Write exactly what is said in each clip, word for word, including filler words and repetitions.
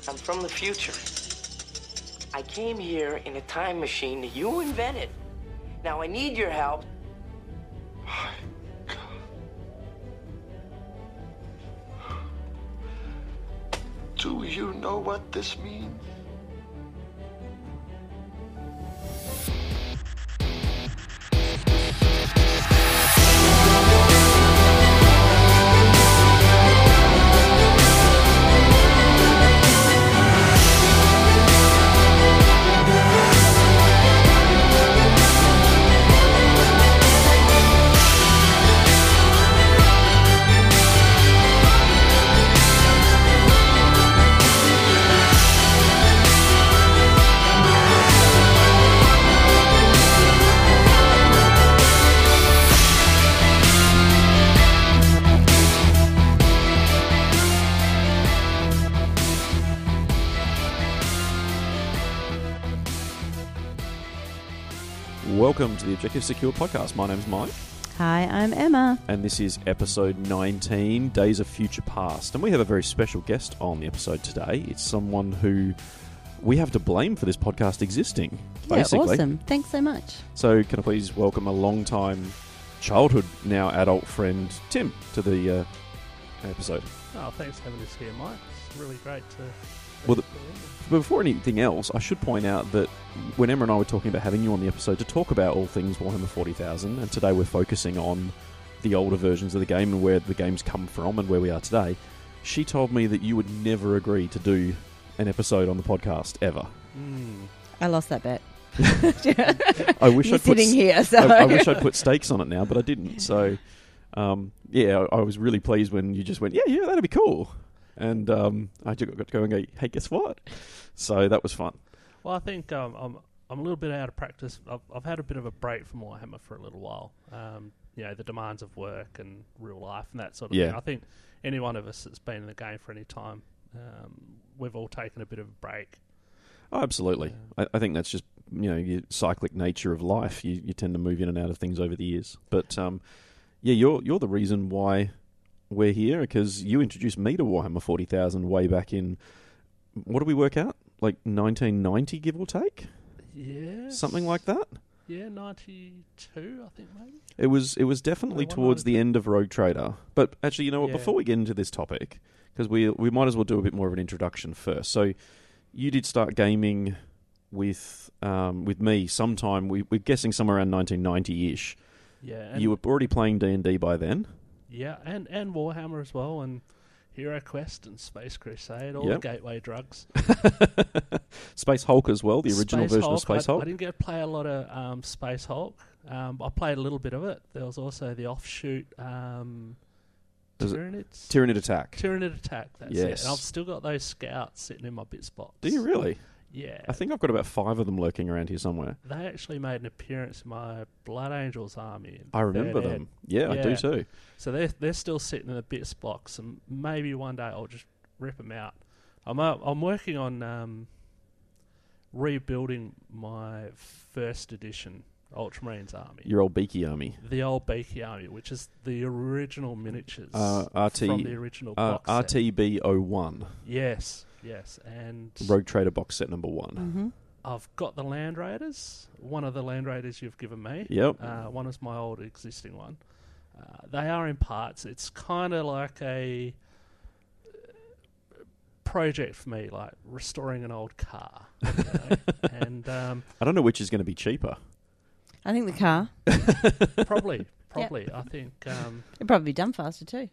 I'm from the future. I came here in a time machine that you invented. Now I need your help. My God. Do you know what this means? Welcome to the Objective Secure podcast. My name's Mike. Hi, I'm Emma. And this is episode nineteen, Days of Future Past. And we have a very special guest on the episode today. It's someone who we have to blame for this podcast existing, basically. Yeah, awesome. Thanks so much. So can I please welcome a long-time childhood, now adult friend, Tim, to the uh, episode. Oh, thanks for having us here, Mike. It's really great to... Well, the, before anything else, I should point out that when Emma and I were talking about having you on the episode to talk about all things Warhammer forty thousand, and today we're focusing on the older versions of the game and where the game's come from and where we are today, she told me that you would never agree to do an episode on the podcast, ever. Mm. I lost that bet. I wish You're I'd put sitting here, so... I, I wish I'd put stakes on it now, but I didn't. So, um, yeah, I, I was really pleased when you just went, yeah, yeah, that'd be cool. And um, I just got to go and go, hey, guess what? So that was fun. Well, I think um, I'm I'm a little bit out of practice. I've, I've had a bit of a break from Warhammer for a little while. Um, you know, the demands of work and real life and that sort of Yeah. thing. I think any one of us that's been in the game for any time, um, we've all taken a bit of a break. Oh, absolutely. Yeah. I, I think that's just, you know, your cyclic nature of life. You, you tend to move in and out of things over the years. But, um, yeah, you're you're the reason why we're here, because you introduced me to Warhammer forty thousand way back in, what did we work out? Like nineteen ninety, give or take? Yeah. Something like that? Yeah, ninety-two, I think, maybe. It was it was definitely Well, towards the ninety-two. end of Rogue Trader. But actually, you know what, Yeah. before we get into this topic, because we, we might as well do a bit more of an introduction first. So you did start gaming with um, with me sometime, we, we're guessing somewhere around nineteen ninety-ish. Yeah. And You were already playing D and D by then? Yeah, and, and Warhammer as well, and Hero Quest and Space Crusade, all Yep. the gateway drugs. Space Hulk as well, the original Space version Hulk, of Space I, Hulk. I didn't get to play a lot of um, Space Hulk. Um, I played a little bit of it. There was also the offshoot um, Does it- Tyranid. Tyranid Attack. Tyranid Attack, that's Yes. it. And I've still got those scouts sitting in my bits box. Do you really? Yeah. I think I've got about five of them lurking around here somewhere. They actually made an appearance in my Blood Angels army. in I remember Third Ed. them. Yeah, I do Yeah. too. So they're, they're still sitting in the bits box, and maybe one day I'll just rip them out. I'm uh, I'm working on um, rebuilding my first edition Ultramarines army. Your old Beaky army. The old Beaky army, which is the original miniatures Uh, R T, from the original uh, box set. R T B oh one. Yes, yes. And Rogue Trader box set number one. Mm-hmm. I've got the Land Raiders, one of the Land Raiders you've given me. Yep. Uh, one is my old existing one. Uh, they are in parts. It's kind of like a uh, project for me, like restoring an old car. You know? And um, I don't know which is going to be cheaper. I think the car. probably, probably, I think. Um, It'd probably be done faster too.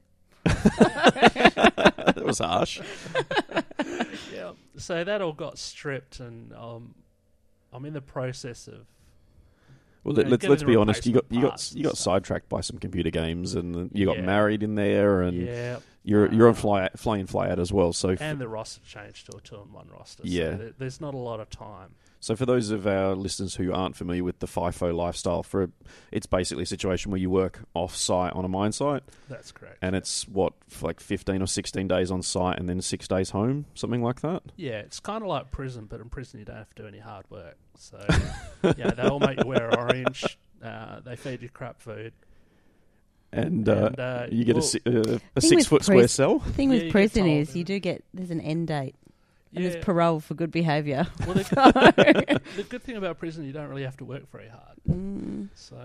That was harsh. yeah. So that all got stripped, and um, I'm in the process of. Well, Yeah, let, let's getting let's the be honest. You got you replacement got parts you and got stuff. sidetracked by some computer games, and you got Yeah. married in there, and Yeah. you're you're on Uh, fly fly in fly out as well. So f- And the roster changed to a two and one roster. Yeah. So there, there's not a lot of time. So for those of our listeners who aren't familiar with the FIFO lifestyle, for it's basically a situation where you work off-site on a mine site, That's correct. and it's, what, for like fifteen or sixteen days on site and then six days home, something like that? Yeah, it's kind of like prison, but in prison you don't have to do any hard work. So, yeah, they all make you wear orange. Uh, they feed you crap food. And, uh, And, uh, you get a, well- si- uh, a Thing with six-foot square pris- cell? The thing Yeah, with you get prison told, is you yeah. do get, there's an end date. And Yeah. there's parole for good behaviour. Well, the, the good thing about prison, you don't really have to work very hard. Mm. So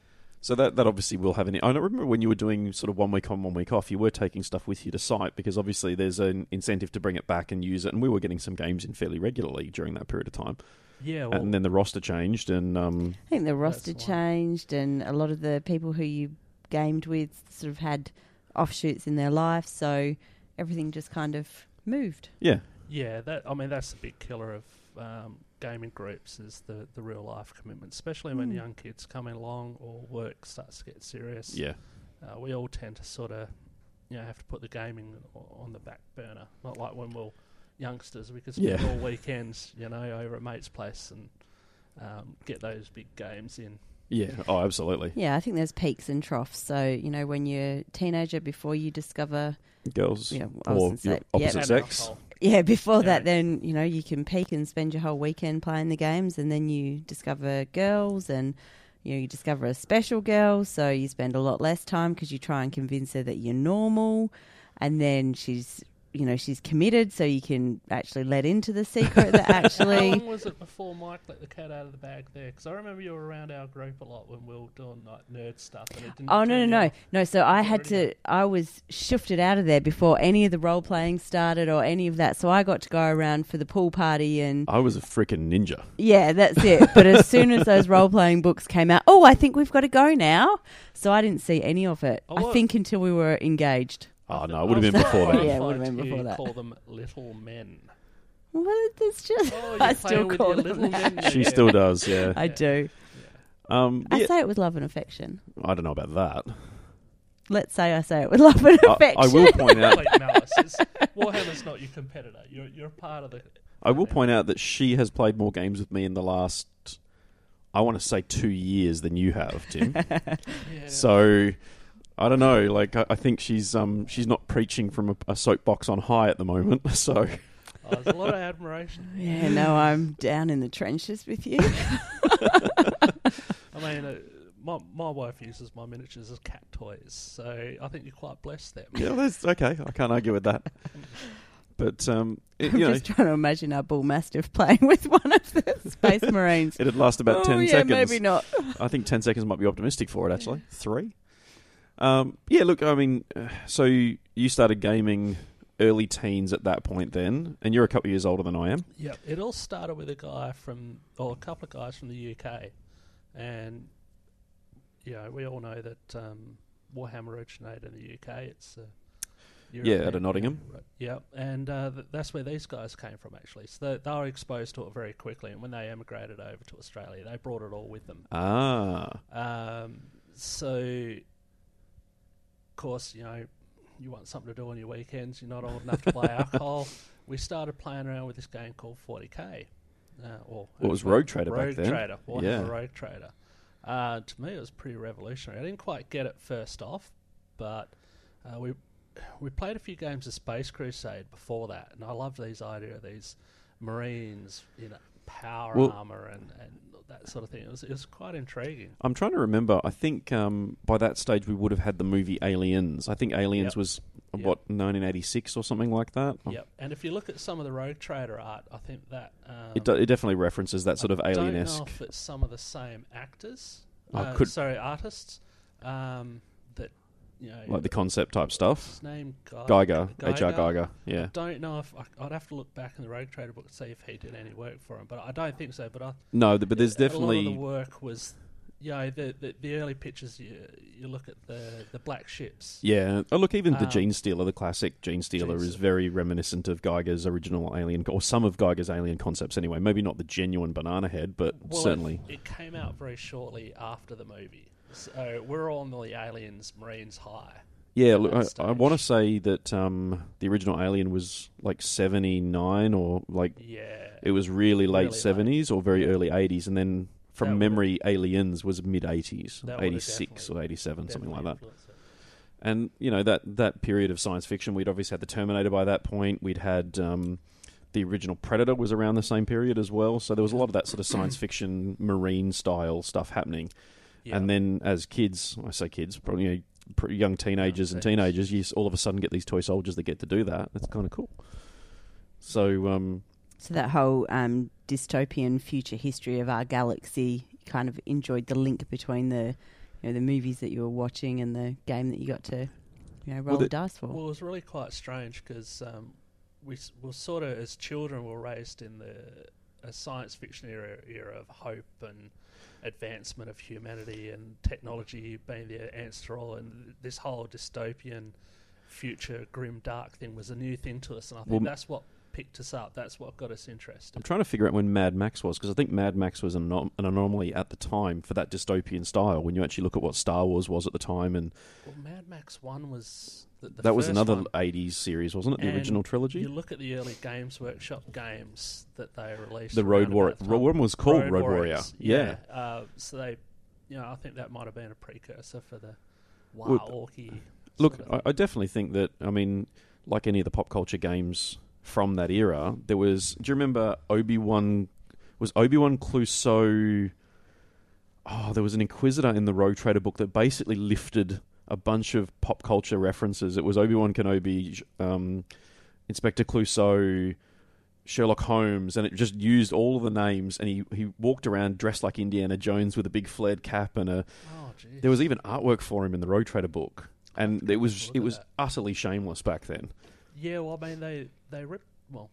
So that that obviously will have any. I don't remember when you were doing sort of one week on, one week off. You were taking stuff with you to site because obviously there's an incentive to bring it back and use it. And we were getting some games in fairly regularly during that period of time. yeah, well, And then the roster changed, and um, I think the roster That's why. changed, and a lot of the people who you gamed with sort of had offshoots in their life, so everything just kind of moved. yeah, yeah, that I mean that's the big killer of um, gaming groups is the the real life commitment, especially when Mm. young kids come along or work starts to get serious. yeah, Uh, we all tend to sort of, you know, have to put the gaming o- on the back burner. Not like when we're youngsters, we could spend Yeah. all weekends, you know, over at mate's place and um, get those big games in. yeah. Oh, absolutely. Yeah, I think there's peaks and troughs. So, you know, when you're a teenager, before you discover, Girls Yeah, I was or gonna say- your opposite And sex. alcohol. yeah, before Yeah. that, then, you know, you can peak and spend your whole weekend playing the games, and then you discover girls, and, you know, you discover a special girl, so you spend a lot less time because you try and convince her that you're normal, and then she's, you know, she's committed, so you can actually let into the secret that How actually... long was it before Mike let the cat out of the bag there? Because I remember you were around our group a lot when we were doing like nerd stuff. And it didn't Oh, no, no, turn no. you off. No, so I It's had already to, I was shifted out of there before any of the role playing started or any of that. So I got to go around for the pool party and, I was a freaking ninja. yeah, that's it. But as soon as those role playing books came out, oh, I think we've got to go now. So I didn't see any of it. Oh, I what? think until we were engaged. Oh I no, th- it would have I been was before quite that. Yeah, it horrified would have been you before that. Call them little men. Well, it's just, Oh, you're I playing still with call your them little that. men. She yeah. still does. Yeah. I do. Um, I yeah, say it with love and affection. I don't know about that. Let's say I say it with love and I, affection. I will point out. Complete malice. It's, Warhammer's not your competitor. You're you're a part of the. I will point out that she has played more games with me in the last, I want to say, two years than you have, Tim. Yeah. So, I don't know. Like, I, I think she's um she's not preaching from a, a soapbox on high at the moment. So, Oh, there's a lot of admiration. Yeah, no, I'm down in the trenches with you. I mean, uh, my my wife uses my miniatures as cat toys, so I think you're quite blessed there. yeah, that's okay. I can't argue with that. But um, it, I'm you know, just trying to imagine our bull mastiff playing with one of the Space Marines. it'd last about oh, ten yeah, seconds. maybe not. I think ten seconds might be optimistic for it. Actually, three. Um, yeah. Look, I mean, uh, so you, you started gaming early teens at that point, then, and you're a couple of years older than I am. Yep. It all started with a guy from, or a couple of guys from the U K, and you know, we all know that um, Warhammer originated in the U K. It's uh, Yeah, out of Nottingham. Yeah, and uh, th- that's where these guys came from, actually. So they, they were exposed to it very quickly, and when they emigrated over to Australia, they brought it all with them. Ah, Um, so, of course, you know, you want something to do on your weekends. You're not old enough to buy alcohol. We started playing around with this game called forty K. Uh, or Well, it was Rogue Trader back Rogue then. Trader. Warhammer Yeah. Rogue Trader. Uh, to me, it was pretty revolutionary. I didn't quite get it first off, but uh, we we played a few games of Space Crusade before that, and I loved these idea of these Marines in power Well- armor and, and that sort of thing. It was it was quite intriguing. I'm trying to remember. I think um, by that stage we would have had the movie Aliens. I think Aliens Yep. was Yep. what nineteen eighty-six or something like that. Yep. And if you look at some of the Rogue Trader art, I think that um, It, do, it definitely references that sort of I don't know alien-esque. if it's some of the same actors. Oh, uh, could- sorry, artists. Um, that you know, Like the concept type stuff. his name Guy- Geiger, H R Geiger. Yeah. I don't know if I, I'd have to look back in the Rogue Trader book to see if he did any work for him, but I don't think so. But I, No, th- but there's a lot of definitely. the work was, you know, the the, the early pictures. You, you look at the the black ships. Yeah. Oh, look, even the Um, Gene Stealer, the classic Gene Stealer, Gene is Stealer. very reminiscent of Geiger's original alien, or some of Geiger's alien concepts anyway. Maybe not the genuine banana head, but Well, certainly. it, it came out very shortly after the movie, so we're on the Aliens Marines high. Yeah, at look, that I, I stage. want to say that um, the original Alien was like seventy-nine or like Yeah, it was really late Really late. seventies or very early eighties, and then from That would've- memory, Aliens was mid eighties, That would've eighty-six or definitely- eighty-seven, something like definitely that. influenced it. And you know that that period of science fiction, we'd obviously had the Terminator by that point. We'd had um, the original Predator was around the same period as well. So there was a lot of that sort of science fiction, marine style stuff happening. Yeah. And then as kids, I say kids, probably you know, pr- young teenagers Young and teens. teenagers, you s- all of a sudden get these toy soldiers that get to do that. It's kind of cool. So, um, So that whole um, dystopian future history of our galaxy, you kind of enjoyed the link between the, you know, the movies that you were watching and the game that you got to, you know, roll Well, the- the dice for. Well, it was really quite strange because um, we s- were sort of, as children, were raised in the a science fiction era, era of hope and advancement of humanity and technology being the answer all, and this whole dystopian future, grim, dark thing was a new thing to us, and I think Well, that's what picked us up. That's what got us interested. I'm trying to figure out when Mad Max was, because I think Mad Max was an, anom- an anomaly at the time for that dystopian style, when you actually look at what Star Wars was at the time. And Well, Mad Max one was the, the that was first another one. eighties series, wasn't it? The And original trilogy? You look at the early Games Workshop games that they released. The Road around Warrior. about the Road time. Warrior was called Road, Warrior. Warriors, Yeah. Uh, so they, you know, I think that might have been a precursor for the Well, Wow-orky. Look, sort of- I, I definitely think that, I mean, like any of the pop culture games from that era, there was... Do you remember Obi-Wan... Was Obi-Wan Clouseau... Oh, there was an Inquisitor in the Rogue Trader book that basically lifted a bunch of pop culture references. It was Obi-Wan Kenobi, um, Inspector Clouseau, Sherlock Holmes, and it just used all of the names, and he, he walked around dressed like Indiana Jones with a big flared cap, and a... oh, geez. There was even artwork for him in the Rogue Trader book. And forgot it was to look it at was that. utterly shameless back then. Yeah, well, I mean, they they ripped. Well,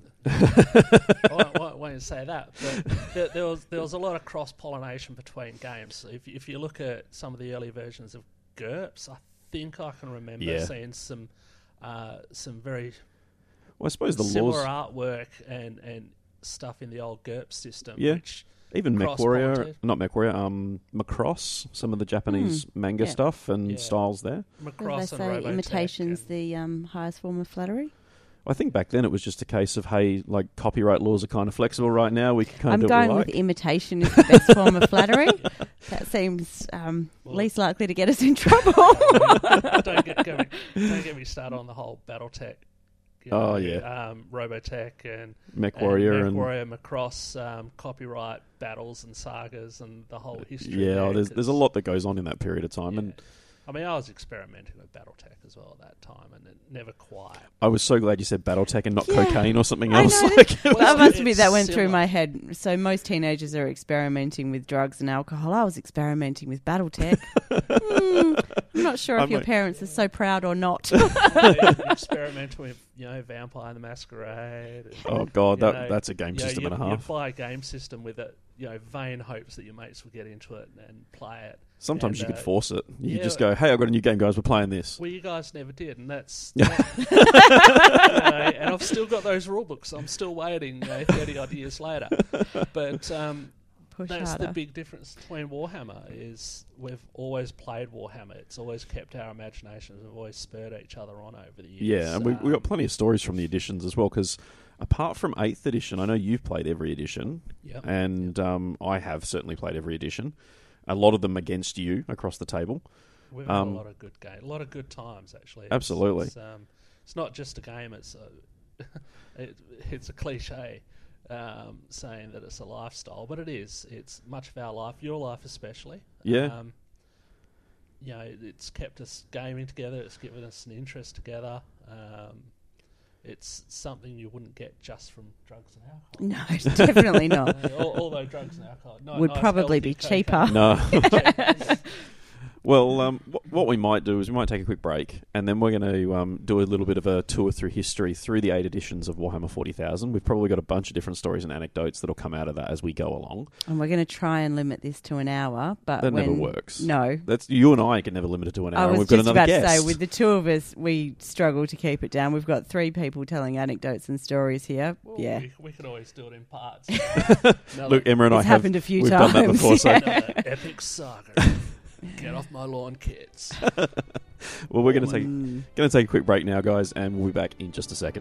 I won't, won't, won't say that, but there, there was there was a lot of cross pollination between games. If if you look at some of the early versions of GURPS, I think I can remember Yeah. seeing some uh, some very Well, I suppose the similar laws... artwork and and stuff in the old GURPS system. Yeah. Which Even MechWarrior... cross-pollinated. Not MechWarrior, um, Macross, some of the Japanese manga yeah. stuff and Yeah. styles there. As Macross they and say, Robotech imitation's and- the um, highest form of flattery. I think back then it was just a case of, hey, like, copyright laws are kind of flexible right now. We can kind I'm of do what going we with like. imitation is the best form of flattery. That seems um, Well- least likely to get us in trouble. don't get, get me, don't get me started on the whole BattleTech. You know, Oh, yeah. um, Robotech and MechWarrior and and... MechWarrior, Macross, um, copyright battles and sagas and the whole history. Yeah, there, oh, there's, there's a 'cause- lot that goes on in that period of time. yeah. And I mean, I was experimenting with BattleTech as well at that time, and it never quite. I was so glad you said BattleTech and not Yeah. cocaine or something I else. know, Like, that, Well, that must it's be that went through similar. my head. So most teenagers are experimenting with drugs and alcohol. I was experimenting with BattleTech. Hmm, I'm not sure if I'm your like- parents are so proud or not. Experimenting with, you know, Vampire the Masquerade. And, oh, God, you that know, that's a game you know, system you, and a you half. buy a game system with it, you know, vain hopes that your mates will get into it and play it. Sometimes and, you could uh, force it. You yeah. just go, hey, I've got a new game, guys. We're playing this. Well, you guys never did, and that's. that- you know, and I've still got those rule books. I'm still waiting, you know, thirty odd years later. But um, Push that's harder. the big difference between Warhammer. Is we've always played Warhammer. It's always kept our imaginations. We've always spurred each other on over the years. Yeah, and we we got Um, plenty of stories from the editions as well. Because apart from eighth edition, I know you've played every edition, Yep. and um, I have certainly played every edition. A lot of them against you across the table. We've had um, a lot of good game, a lot of good times actually. It's- Absolutely. it's, um, it's not just a game. It's a, it, it's a cliche um, saying that it's a lifestyle, but it is. It's much of our life, your life especially. Yeah. Um, you know, it- it's kept us gaming together. It's given us an interest together. Um, it's something you wouldn't get just from drugs and alcohol. No, definitely not. Uh, al- although drugs and alcohol not Would nice, probably healthy be cocaine. cheaper. No. Cheaper. Well, um, wh- what we might do is we might take a quick break, and then we're going to um, do a little bit of a tour through history through the eight editions of Warhammer forty thousand. We've probably got a bunch of different stories and anecdotes that'll come out of that as we go along. And we're going to try and limit this to an hour, but That when, never works. No. That's you and I can never limit it to an hour. I and was we've got just another about guest. to say, with the two of us, we struggle to keep it down. We've got three people telling anecdotes and stories here. Well, yeah. we, we could always do it in parts. Look, Emma and I It's have happened a few we've times. done that before. So, Another epic saga. Get off my lawn, kids. well, we're going to take Mm. going to take a quick break now, guys, and we'll be back in just a second.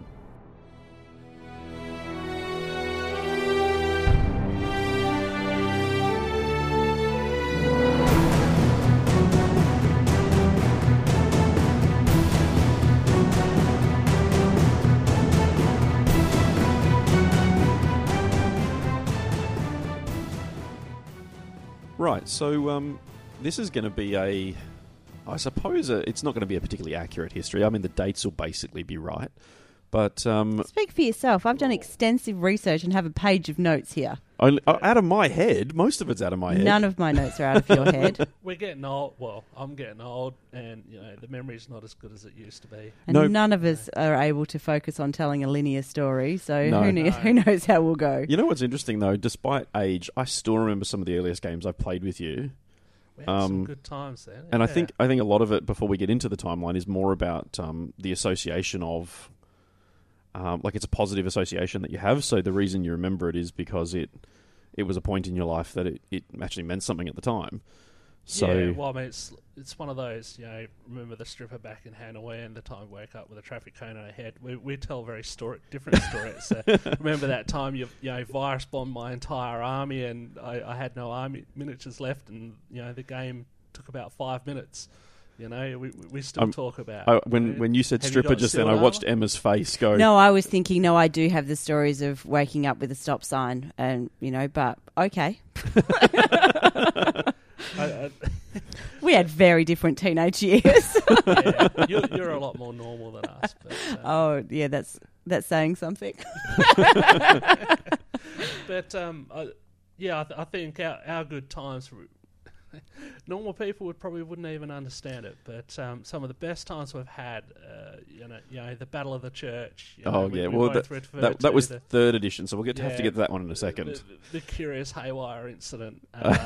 Right, so um, this is going to be a, I suppose a, it's not going to be a particularly accurate history. I mean, the dates will basically be right, But um, Speak for yourself. I've done extensive research and have a page of notes here. only, uh, out of my head, most of it's out of my head. None of my notes are out of your head. We're getting old. Well, I'm getting old, and you know the memory's not as good as it used to be. And No. none of us are able to focus on telling a linear story, so No. who, kn- No. who knows how we'll go. You know what's interesting though? Despite age, I still remember some of the earliest games I've played with you. We had some Um, good times then. And I yeah. think I think a lot of it, before we get into the timeline, is more about um, the association of, um, like it's a positive association that you have. So the reason you remember it is because it it was a point in your life that it, it actually meant something at the time. So yeah, well, I mean, it's it's one of those, you know, remember the stripper back in Hanoi and the time we woke up with a traffic cone on our head. We we tell very story, different stories. So remember that time you you know virus bombed my entire army and I, I had no army miniatures left, and you know the game took about five minutes. You know, we we still Um, talk about I, when uh, when you said have stripper got just then, sealed I watched armor? Emma's face go. No, I was thinking, no, I do have the stories of waking up with a stop sign, and you know, but okay. I, I, We had very different teenage years. yeah, you're, you're a lot more normal than us. But, uh, Oh, yeah, that's that's saying something. But um, I, yeah, I, th- I think our, our good times. Normal people would probably wouldn't even understand it, but um, some of the best times we've had, uh, you know, you know, the Battle of the Church. You know, Oh we- yeah, we well both that refer that, to that was the, third edition, so we'll get to have to yeah, get to that one in a second. The, the, the curious haywire incident. Um,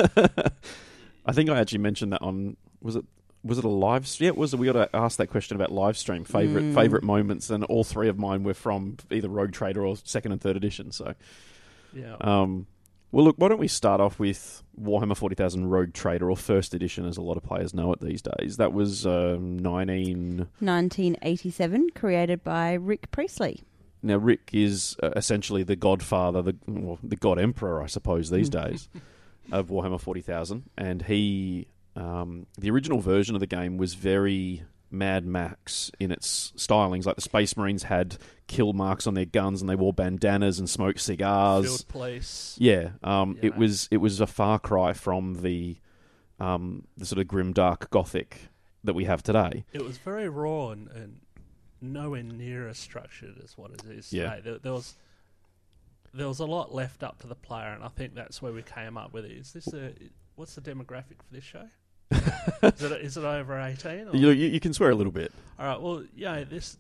I think I actually mentioned that on was it was it a live? Yeah, it was. We got to ask that question about live stream favorite Mm. favorite moments, and all three of mine were from either Rogue Trader or second and third edition. So, yeah, um, well, look, why don't we start off with Warhammer forty thousand Rogue Trader, or first edition, as a lot of players know it these days. That was um, nineteen. nineteen eighty-seven, created by Rick Priestley. Now, Rick is uh, essentially the godfather, the well, the god emperor, I suppose, these days, of Warhammer forty thousand. And he, um, the original version of the game was very Mad Max in its stylings. Like the Space Marines had kill marks on their guns, and they wore bandanas and smoked cigars. Field Police. Yeah, um, You it know. was it was a far cry from the um, the sort of grim, dark Gothic that we have today. It was very raw and, and nowhere near as structured as what it is Yeah. today. There, there was there was a lot left up to the player, and I think that's where we came up with it. Is this a what's the demographic for this show? is, it, is it over eighteen? Or? You, you, you can swear a little bit. All right. Well, yeah. This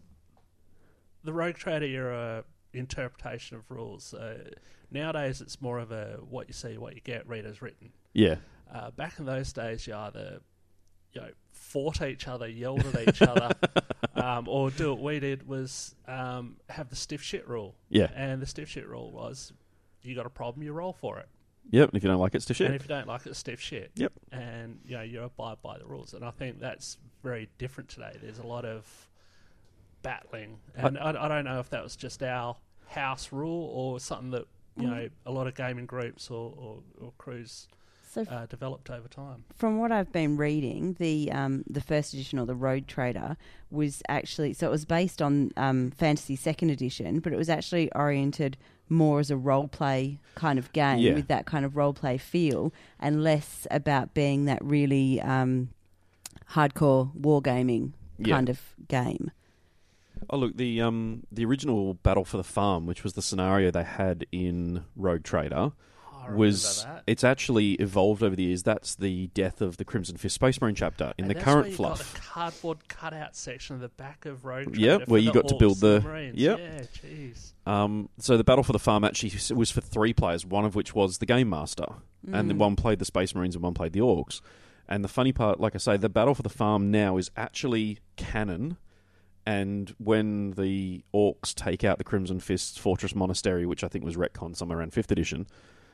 the Rogue Trader era interpretation of rules. Uh, nowadays, it's more of a what you see, what you get, read as written. Yeah. Uh, back in those days, you either you know fought each other, yelled at each other, um, or do what we did was um, have the stiff shit rule. Yeah. And the stiff shit rule was you got a problem, you roll for it. Yep. And if you don't like it, it's to shit. And if you don't like it, it's stiff shit. Yep. And you know you abide by the rules, and I think that's very different today. There's a lot of battling, and I, I don't know if that was just our house rule or something that you know a lot of gaming groups or, or, or crews So uh, developed over time. from what I've been reading, the um, the first edition, or the Rogue Trader, was actually, so it was based on um, Fantasy second edition, but it was actually oriented more as a role play kind of game, Yeah. with that kind of role play feel, and less about being that really um, hardcore wargaming Yeah. kind of game. Oh, look, the um the original Battle for the Farm, which was the scenario they had in Rogue Trader, I remember was that. it's actually evolved over the years. That's the death of the Crimson Fist Space Marine chapter in And the that's current where you fluff. Got the cardboard cutout section of the back of Rogue Yep, Trader where for you the got to build orcs and the- Marines. yep. Yeah, jeez. Um, so the Battle for the Farm actually s- was for three players, one of which was the Game Master, and then one played the Space Marines and one played the Orcs. And the funny part, like I say, the Battle for the Farm now is actually canon. And when the Orcs take out the Crimson Fist's Fortress Monastery, which I think was retcon somewhere around fifth edition,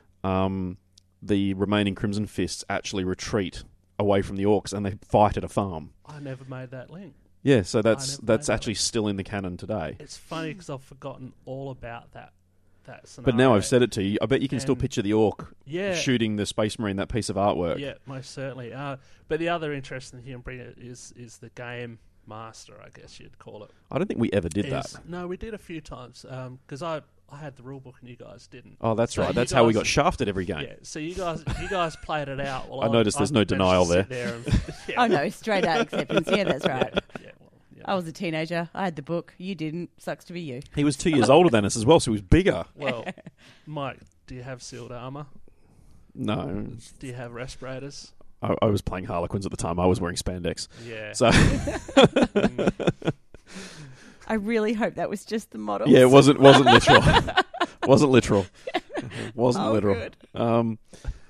um, the remaining Crimson Fists actually retreat away from the Orcs and they fight at a farm. I never made that link. Yeah, so that's never that's made that actually still in the canon today. It's funny because I've forgotten all about that that scenario. But now I've said it to you, I bet you can still And- picture the Orc yeah, shooting the Space Marine, that piece of artwork. yeah, most certainly. Uh, but the other interesting thing, bring it is is the game master, I guess you'd call it. I don't think we ever did Is- that. No, we did a few times because I I had the rule book and you guys didn't. Oh, that's So right. you That's how we guys- got shafted every game. Yeah, so you guys you guys played it out. Well, I noticed there's no managed to denial sit there. and- yeah. Oh no, straight out acceptance. Yeah, that's right. Yeah, yeah, well, yeah. I was a teenager. I had the book. You didn't. Sucks to be you. He was two years older than us as well, so he was bigger. Well, Mike, do you have sealed armour? No, Do you have respirators? I, I was playing Harlequins at the time. I was wearing spandex. Yeah. So I really hope that was just the model. yeah, it wasn't wasn't literal. wasn't literal. Wasn't Oh, literal. good. Um,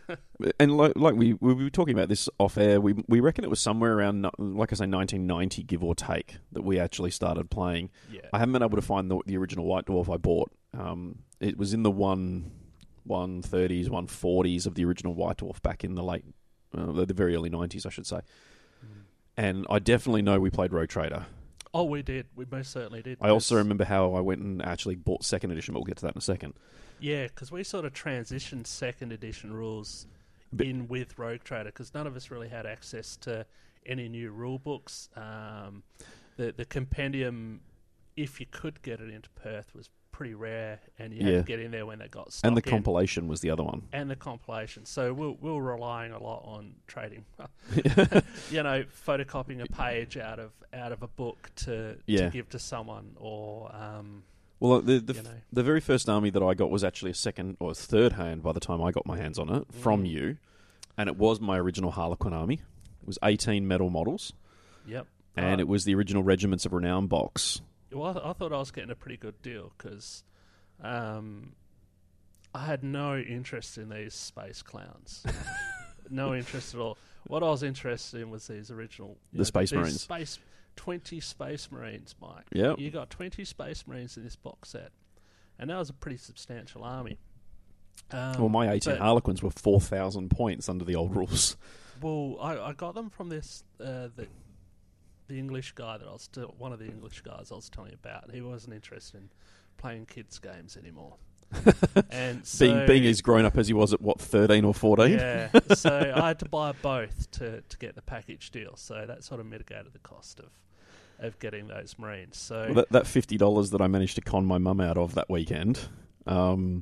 and like, like we we were talking about this off air, we we reckon it was somewhere around, like I say, nineteen ninety, give or take, that we actually started playing. Yeah. I haven't been able to find the, the original White Dwarf I bought. Um, it was in the one one thirties, one forties of the original White Dwarf back in the late, uh, the, the very early nineties, I should say. Mm. And I definitely know we played Rogue Trader. Oh, we did. We most certainly did. I also Because- remember how I went and actually bought second edition, but we'll get to that in a second. Yeah, because we sort of transitioned second edition rules But- in with Rogue Trader because none of us really had access to any new rule books. Um, the the compendium, if you could get it into Perth, was pretty rare, and you Yeah. had to get in there when they got stock And the in. compilation was the other one. And the compilation. So we're, we're relying a lot on trading. you know, photocopying a page out of out of a book to, Yeah. to give to someone, or um, Well, the the, You know. the very first army that I got was actually a second or a third hand by the time I got my hands on it from Mm. you, and it was my original Harlequin army. It was eighteen metal models, yep. and Uh, it was the original Regiments of Renown box. Well, I, th- I thought I was getting a pretty good deal because um, I had no interest in these space clowns. No interest at all. What I was interested in was these original... you The Space these Marines. Space, twenty Space Marines, Mike. Yep. You got twenty Space Marines in this box set. And that was a pretty substantial army. Um, Well, my eighteen but- Harlequins were four thousand points under the old rules. Well, I, I got them from this... Uh, the, the English guy that I was still... One of the English guys I was telling you about. He wasn't interested in playing kids' games anymore. And so, being being as grown up as he was at, what, thirteen or fourteen? yeah, so I had to buy both to, to get the package deal. So that sort of mitigated the cost of of getting those Marines. So Well, that, that fifty dollars that I managed to con my mum out of that weekend um,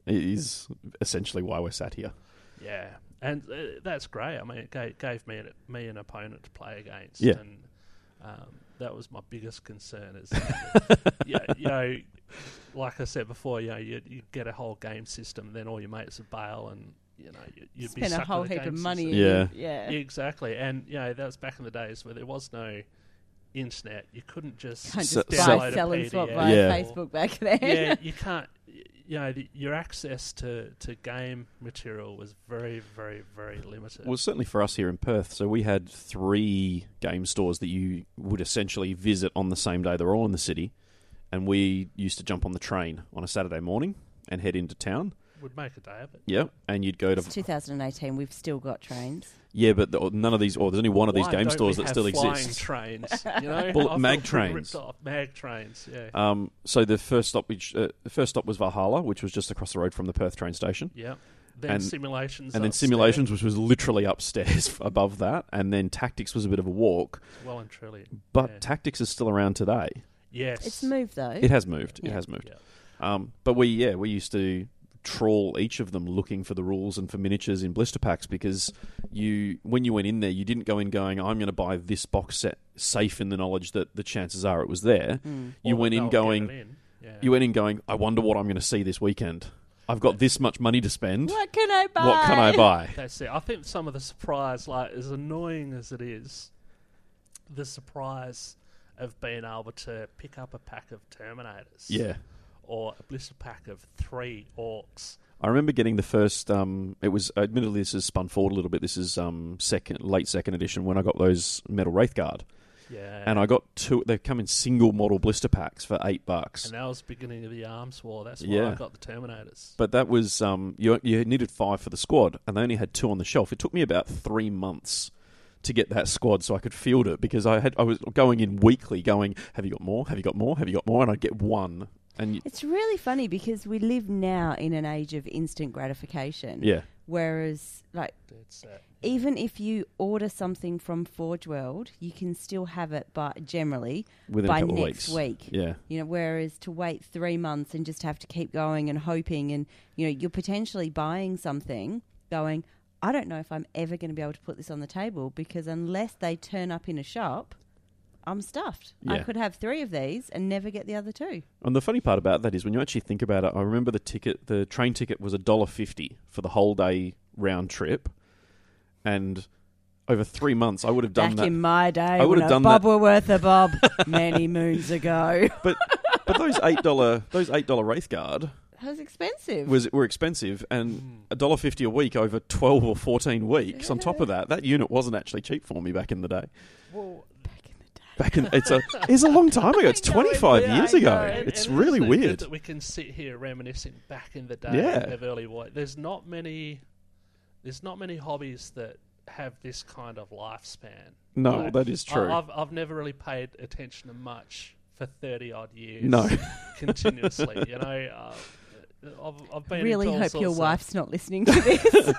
is essentially why we're sat here. yeah, and uh, that's great. I mean, it gave, gave me an, me an opponent to play against. Yeah. And um, that was my biggest concern. Is yeah, you know, like I said before, you know, you you get a whole game system, then all your mates would bail, and you know, you, you'd be Spend a stuck whole with a heap game of money. system. Yeah. In, yeah. Yeah, exactly. And, you know, that was back in the days where there was no internet. You couldn't just Can't So- just so- buy, sell, and P D swap F via Yeah. Facebook back then. Yeah, you can't. y- You know, the, your access to, to game material was very, very, very limited. Well, certainly for us here in Perth. So we had three game stores that you would essentially visit on the same day. They're all in the city. And we used to jump on the train on a Saturday morning and head into town. Would make a day of it. Yeah, and you'd go to... It's two thousand eighteen. We've still got trains. Yeah, but the, none of these... Or there's only one of these Why game don't stores we that have still flying exists. trains, you know, Bullet I feel mag pretty trains. ripped off. Mag trains, yeah, Um, so the first stop, which uh, the first stop was Valhalla, which was just across the road from the Perth train station. yeah. Then and- simulations, And then upstairs. Simulations, which was literally upstairs above that. And then Tactics was a bit of a walk. well and truly. But yeah. Tactics is still around today. Yes, It's moved though. It has moved. It Yeah. has moved. Yeah. Um, but we, yeah, we used to trawl each of them looking for the rules and for miniatures in blister packs because you, when you went in there, you didn't go in going, I'm going to buy this box set safe in the knowledge that the chances are it was there. Mm. You Or went that in they'll going, get it in. Yeah. you went in going, I wonder what I'm going to see this weekend. I've got this much money to spend. What can I buy? What can I buy? That's it. I think some of the surprise, like as annoying as it is, the surprise of being able to pick up a pack of Terminators, Yeah. or a blister pack of three Orcs. I remember getting the first. Um, it was admittedly this is spun forward a little bit. This is um, second, late second edition when I got those Metal Wraithguard, Yeah, and I got two. They come in single model blister packs for eight bucks. and that was the beginning of the Arms War. That's why Yeah. I got the Terminators. But that was um, you. You needed five for the squad, and they only had two on the shelf. It took me about three months to get that squad so I could field it because I had I was going in weekly, going, "Have you got more? Have you got more? Have you got more?" And I'd get one. And you, It's really funny because we live now in an age of instant gratification. yeah, Whereas, like, Dead set. even if you order something from Forge World, you can still have it, but generally within by a couple next of weeks. week. Yeah, You know, whereas to wait three months and just have to keep going and hoping, and you know, you're potentially buying something, going, I don't know if I'm ever going to be able to put this on the table because unless they turn up in a shop, I'm stuffed. I Yeah. could have three of these and never get the other two. And the funny part about that is when you actually think about it, I remember the ticket, the train ticket was a dollar fifty for the whole day round trip, and over three months I would have done Back that. in my day, I would when have a done bob that. were worth a bob many moons ago. But but those eight dollar those eight dollar Wraithguard That was expensive. was were expensive, and a dollar fifty a week over twelve or fourteen weeks. On top of that, that unit wasn't actually cheap for me back in the day. Well, Back in the day. Back in it's a it's a long time ago. It's I know, twenty five yeah, years I ago. know. And- It's and really isn't it good weird. that we can sit here reminiscing back in the day Yeah. of early white. There's not many. There's not many hobbies that have this kind of lifespan. No, Like, that is true. I, I've I've never really paid attention to much for thirty odd years. No. continuously. You know, uh, I've I've been Really into all hope your sorts of- wife's not listening to this.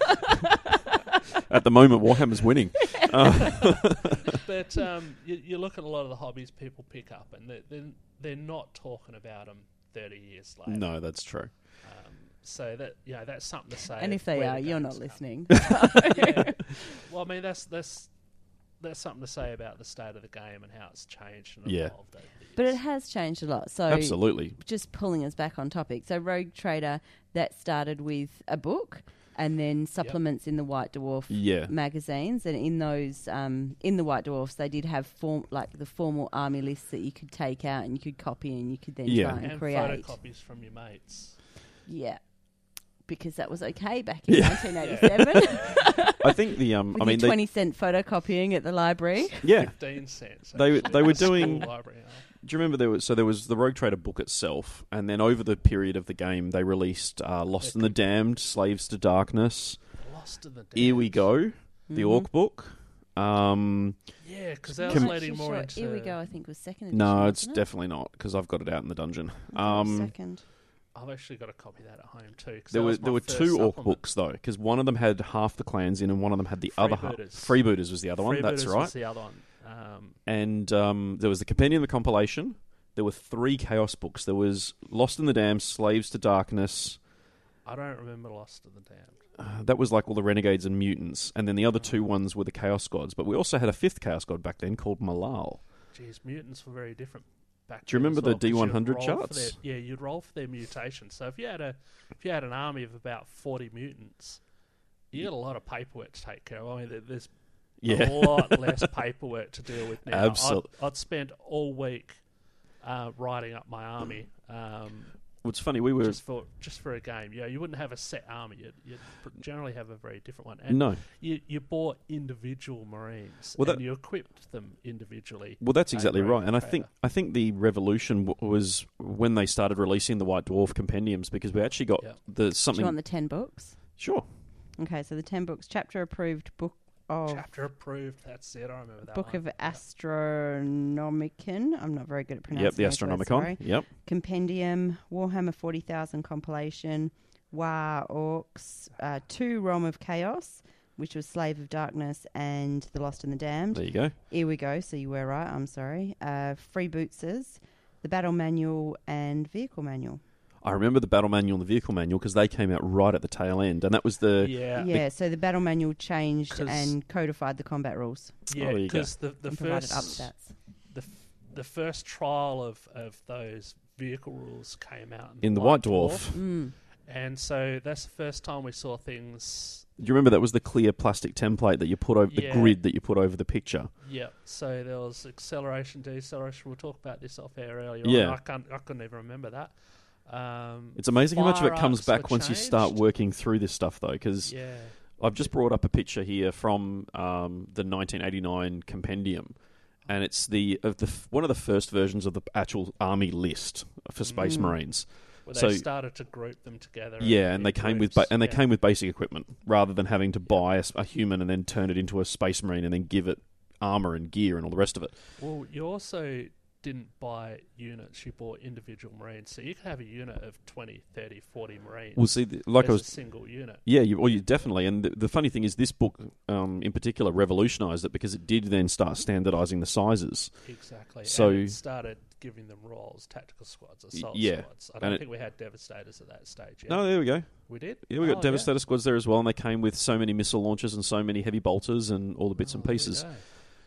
At the moment, Warhammer's winning. Uh, But um, you, you look at a lot of the hobbies people pick up, and they're they're, they're not talking about them thirty years later. no, that's true. Um, so that you know that's something to say. And if they where are, the you're not game's at. listening. Yeah. Well, I mean that's that's that's something to say about the state of the game and how it's changed and Yeah. evolved over the years. But it has changed a lot. So Absolutely. just pulling us back on topic. So Rogue Trader, that started with a book and then supplements in the White Dwarf Yeah. magazines. And in those, um, in the White Dwarfs, they did have form like the formal army lists that you could take out and you could copy and you could then Yeah. try and, and create. photocopies from your mates. Yeah. Because that was okay back in Yeah. nineteen eighty-seven. I think the um. With I your mean, they, twenty cent photocopying at the library. yeah. Fifteen cents. They- actually, they were at the school doing- library, you know. Do you remember there was so there was the Rogue Trader book itself, and then over the period of the game, they released uh, Lost and the Damned, Slaves to Darkness, Lost in the Here We Damned. Go, the Mhm. Orc book. Um, Yeah, because that Can- was I'm leading actually more sure into. Here We Go, I think, was second edition. no, it's wasn't it? definitely not because I've got it out in the dungeon. I thought it was Um, second. I've actually got a copy of that at home too. 'cause there that were was my there were first two Orc supplement. books though, because one of them had half the clans in, and one of them had the other half. Freebooters. Freebooters was the other one. That's Freebooters right. Was the other one. Um, And um, there was the Compendium, the compilation. There were three Chaos books. There was Lost in the Dam, Slaves to Darkness. I don't remember Lost in the Damned. Uh, that was like all the Renegades and Mutants. And then the other two ones were the Chaos Gods. But we also had a fifth Chaos God back then called Malal. Geez, mutants were very different back Do you then remember as the well, 'cause D you'd one hundred roll for charts? their- yeah, you'd roll for their mutations. So if you had a if you had an army of about forty mutants, you got a lot of paperwork to take care of. I mean, there- there's Yeah. a lot less paperwork to deal with now. Absol- I'd, I'd spend all week uh, writing up my army. Um, What's funny, we were... just for just for a game, yeah, you wouldn't have a set army. You'd, you'd pr- generally have a very different one. And No. you you bought individual Marines, Well, and that- you equipped them individually. Well, that's Hey, exactly Rogue right. And I Trader. think I think the revolution w- was when they started releasing the White Dwarf compendiums, because we actually got Yeah. the Do you something... want the ten books? Sure. Okay, so the ten books, chapter approved book of Chapter approved. That's it. I remember that. Book one. of Astronomicon. I'm not very good at pronouncing. Yep, the those words, Astronomicon. sorry. Yep. Compendium, Warhammer forty thousand compilation, War Orcs, uh, two Realm of Chaos, which was Slave of Darkness and The Lost and the Damned. There you go. Here we go. So you were right. I'm sorry. Uh, Freebooters, the Battle Manual and Vehicle Manual. I remember the battle manual and the vehicle manual because they came out right at the tail end, and that was the... Yeah, Yeah. So the Battle Manual changed 'Cause- and codified the combat rules yeah. Oh, there you go. Because the the and provided first upstats. the f- the first trial of, of those vehicle rules came out In the White Dwarf. Mm. and so that's the first time we saw things. Do you remember that was the clear plastic template that you put over the Yeah. grid that you put over the picture? Yeah, so there was acceleration, deceleration. We'll talk about this off air earlier. Yeah. on. I can't. I couldn't even remember that. Um, It's amazing how much of it fire comes arcs back were once you start changed. working through this stuff, though, because Yeah, I've just brought up a picture here from um, the nineteen eighty-nine compendium, and it's the of the f- one of the first versions of the actual army list for Space Mm. Marines. where So- they started to group them together. Yeah, in- and they in came with groups. ba- and they Yeah. came with basic equipment rather than having to buy a, s- a human and then turn it into a Space Marine and then give it armor and gear and all the rest of it. Well, you also didn't buy units, you bought individual Marines. So you could have a unit of twenty, thirty, forty Marines Well, see, the- like as I a was single unit. Yeah, you, well, you definitely. And the, the funny thing is, this book um, in particular revolutionised it because it did then start standardising the sizes. Exactly. So- and it started giving them roles, tactical squads, assault yeah. squads. I And don't it- think we had Devastators at that stage yet. No, there we go. We did? Yeah, we got Oh, Devastator squads there as well, and they came with so many missile launchers and so many heavy bolters and all the bits Oh, and there we pieces. go.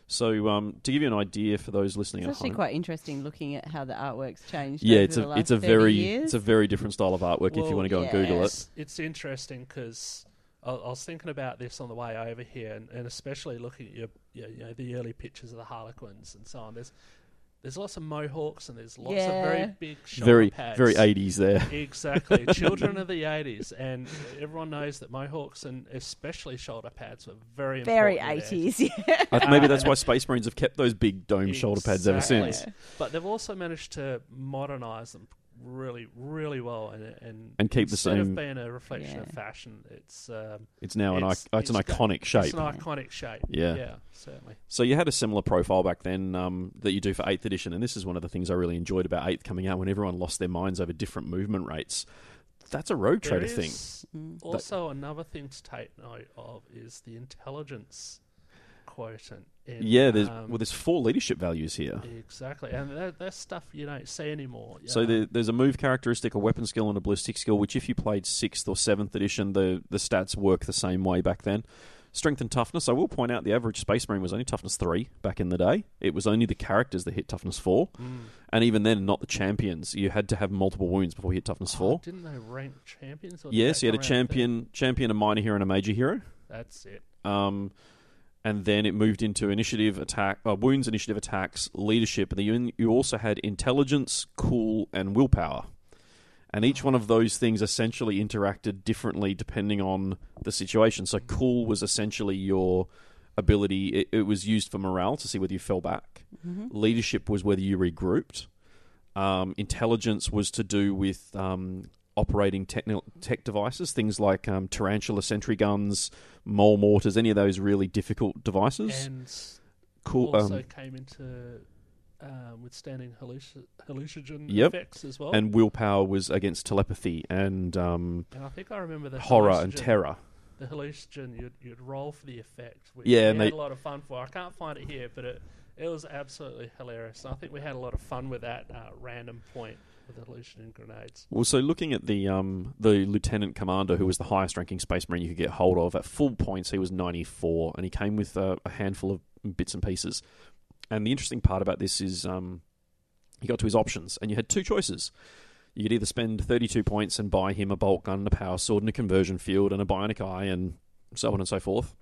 So um, to give you an idea for those listening It's at actually home, quite interesting looking at how the artwork's changed. yeah, over it's the a last it's a thirty very years. it's a very different style of artwork if you Well, want to go and yeah. Google it. It's, it's interesting because I, I was thinking about this on the way over here, and, and especially looking at your, your, you know, the early pictures of the Harlequins and so on. There's there's lots of mohawks and there's lots Yeah. of very big shoulder Very pads. very eighties there. Exactly, children of the eighties, and everyone knows that mohawks and especially shoulder pads were very Very important. in eighties, yeah. I th- Maybe that's why Space Marines have kept those big dome shoulder pads ever Exactly. since. But they've also managed to modernise them really, really well, and and, And keep the instead same- of being a reflection of Yeah. fashion, it's um, It's now an It's- ic- it's, an it's got- iconic shape. It's an iconic shape. Yeah. yeah, certainly. So you had a similar profile back then um, that you do for eighth edition, and this is one of the things I really enjoyed about eighth coming out when everyone lost their minds over different movement rates. That's a Rogue There Trader thing. is Mm. also another thing to take note of is the intelligence quotient. In, Yeah, there's um, well, there's four leadership values here. exactly, and that, that's stuff you don't see anymore. So Um, there, there's a move characteristic, a weapon skill, and a ballistic skill, which if you played sixth or seventh edition, the, the stats work the same way back then. Strength and toughness, I will point out the average Space Marine was only toughness three back in the day. It was only the characters that hit toughness four, mm. and even then, not the champions. You had to have multiple wounds before you hit toughness Oh, four. didn't they rank champions? Or did Yes, that you had a come around champion, champion, a minor hero, and a major hero. third? That's it. Um, and then it moved into initiative, attack, uh, wounds, initiative, attacks, leadership, and then you, you also had intelligence, cool, and willpower. And each one of those things essentially interacted differently depending on the situation. So cool was essentially your ability. It, it was used for morale to see whether you fell back. Mm-hmm. Leadership was whether you regrouped. Um, intelligence was to do with um, operating techni- tech devices, things like um, tarantula sentry guns, mole mortars, any of those really difficult devices. And Cool. also Um, came into um, withstanding halluc- hallucinogen Yep. effects as well. and willpower was against telepathy and um, And I think I remember the horror and hallucinogen- terror. The hallucinogen, you'd, you'd roll for the effect, which Yeah, we and had they- a lot of fun for. I can't find it here, but it it was absolutely hilarious. And I think we had a lot of fun with that uh, random point with the hallucinogen grenades. Well, so looking at the um, the lieutenant commander, who was the highest ranking space marine you could get hold of, at full points he was ninety-four, and he came with uh, a handful of bits and pieces. And the interesting part about this is um, he got to his options, and you had two choices. You could either spend thirty-two points and buy him a bolt gun, a power sword, and a conversion field, and a bionic eye, and so on and so forth.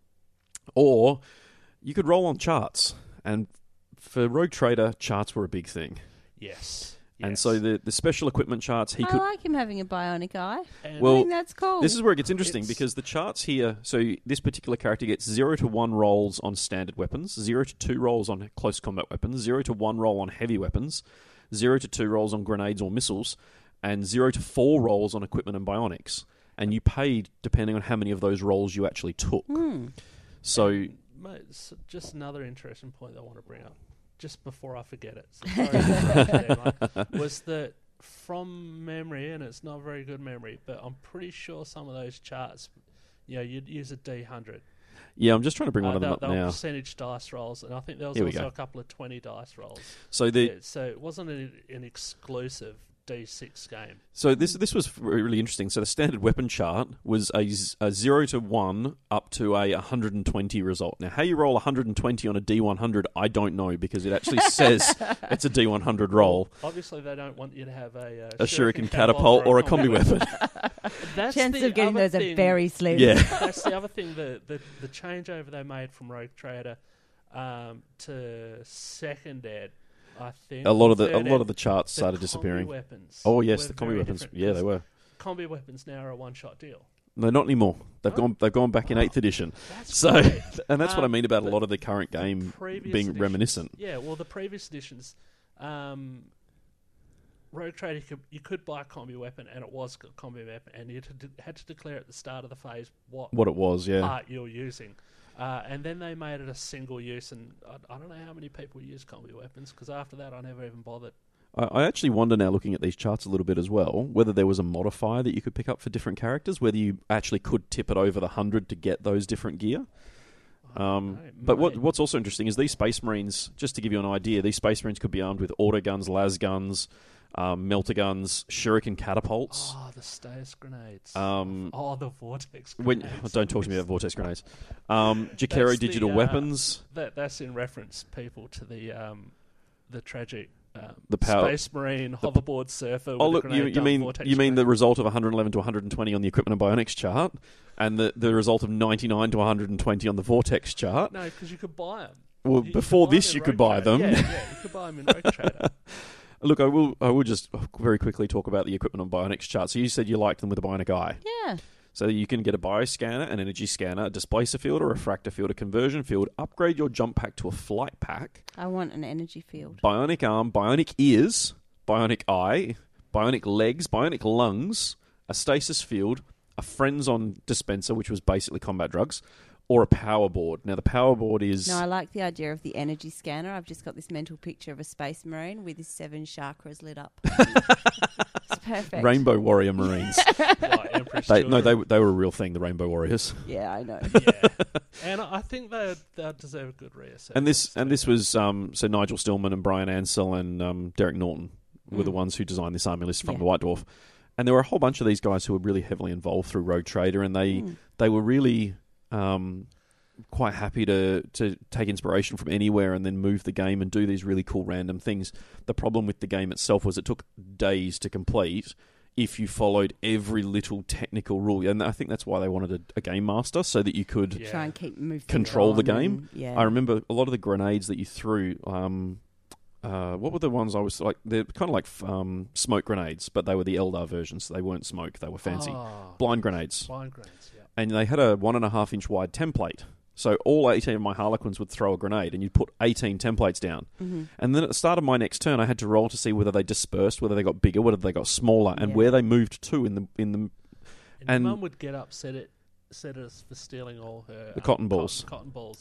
Or you could roll on charts. And for Rogue Trader, charts were a big thing. Yes. And yes. so the, the special equipment charts, he I could... like him having a bionic eye. And Well, I think that's cool. This is where it gets interesting, It's- because the charts here, so this particular character gets zero to one rolls on standard weapons, zero to two rolls on close combat weapons, zero to one roll on heavy weapons, zero to two rolls on grenades or missiles, and zero to four rolls on equipment and bionics. And you paid depending on how many of those rolls you actually took. Hmm. So, And, mate, s- just another interesting point that I want to bring up, just before I forget it, so sorry to interrupt you there, Mike, was that from memory, and it's not very good memory, but I'm pretty sure some of those charts, you know, you'd use a D one hundred. yeah, I'm just trying to bring one Uh, of them they- up they were now. percentage dice rolls, and I think there was Here we also go. a couple of twenty dice rolls. So the Yeah, so it wasn't an, an exclusive D six game. So this this was really interesting. So the standard weapon chart was a, z- a zero to one up to a one hundred twenty result. Now, how you roll one hundred twenty on a D one hundred, I don't know, because it actually says it's a D one hundred roll, Obviously, they don't want you to have a, uh, a shuriken catapult or a combi weapon. That's Chances the of getting other those are thing- very slim. Yeah. That's the other thing, the, the, the changeover they made from Rogue Trader um, to second ed, I think. A lot of the a third lot ed, of the charts the started combi disappearing. Weapons Oh yes, were the combi very weapons. different, Yeah, they 'cause were. Combi weapons now are a one-shot deal. No, not anymore. They've Oh. gone. They've gone back in eighth edition. That's So, great. and that's what I Um, mean about a but lot of the current The game previous being editions- reminiscent. Yeah, well, the previous editions, um, Rogue Trader, you could, you could buy a combi weapon, and it was a combi weapon, and you had to, had to declare at the start of the phase what What it was, yeah. part you're using. Uh, and then they made it a single use, and I, I don't know how many people use combi weapons, because after that I never even bothered. I, I actually wonder now, looking at these charts a little bit as well, whether there was a modifier that you could pick up for different characters, whether you actually could tip it over the hundred to get those different gear. Um, know, but what mate. what's also interesting is these Space Marines, just to give you an idea, these Space Marines could be armed with auto guns, las guns, um, melter guns, shuriken catapults. Oh, the status grenades. Um, oh, the vortex when, grenades. don't talk to me about vortex grenades. Um, Jakero That's the, digital uh, weapons. That that's in reference, people, to the um, the tragic um, The power- Space Marine hoverboard surfer. Oh, with look, a you, grenade you gun mean vortex you mean the grenade. result of one hundred eleven to one hundred twenty on the equipment and bionics chart, and the, the result of ninety-nine to one hundred twenty on the vortex chart? No, because you could buy them. Well, You- you before could buy this, them you in could Rogue buy Trader. them. Yeah, yeah, you could buy them in Rogue Trader. Look, I will I will just very quickly talk about the equipment and bionics chart. So you said you liked them with a bionic eye. Yeah. So you can get a bioscanner, an energy scanner, a displacer field, a refractor field, a conversion field, upgrade your jump pack to a flight pack, I want an energy field. bionic arm, bionic ears, bionic eye, bionic legs, bionic lungs, a stasis field, a friends-on dispenser, which was basically combat drugs, or a power board. Now, the power board is... No, I like the idea of the energy scanner. I've just got this mental picture of a space marine with his seven chakras lit up. It's perfect. Rainbow Warrior Marines. Like Empress they, no, they, Children. they were a real thing, the Rainbow Warriors. Yeah, I know. Yeah, and I think they they deserve a good reassessment. And this and this was... Um, so Nigel Stillman and Brian Ansell and um, Derek Norton were Mm. the ones who designed this army list from Yeah. the White Dwarf. And there were a whole bunch of these guys who were really heavily involved through Rogue Trader, and they, Mm. they were really... Um, quite happy to, to take inspiration from anywhere and then move the game and do these really cool random things. The problem with the game itself was it took days to complete if you followed every little technical rule. And I think that's why they wanted a, a game master, so that you could Yeah. Try and keep moving. control the on game. and- yeah. I remember a lot of the grenades that you threw... Um, uh, what were the ones I was like? They're kind of like um, smoke grenades, but they were the Eldar versions. So they weren't smoke; they were fancy Oh, blind grenades, blind grenades, yeah. and they had a one and a half inch wide template. So all eighteen of my Harlequins would throw a grenade, and you'd put eighteen templates down. Mhm. And then at the start of my next turn, I had to roll to see whether they dispersed, whether they got bigger, whether they got smaller, and Yeah. where they moved to in the in the. And, And- Mum would get upset at set us for stealing all her The um, cotton balls. Cotton, cotton balls.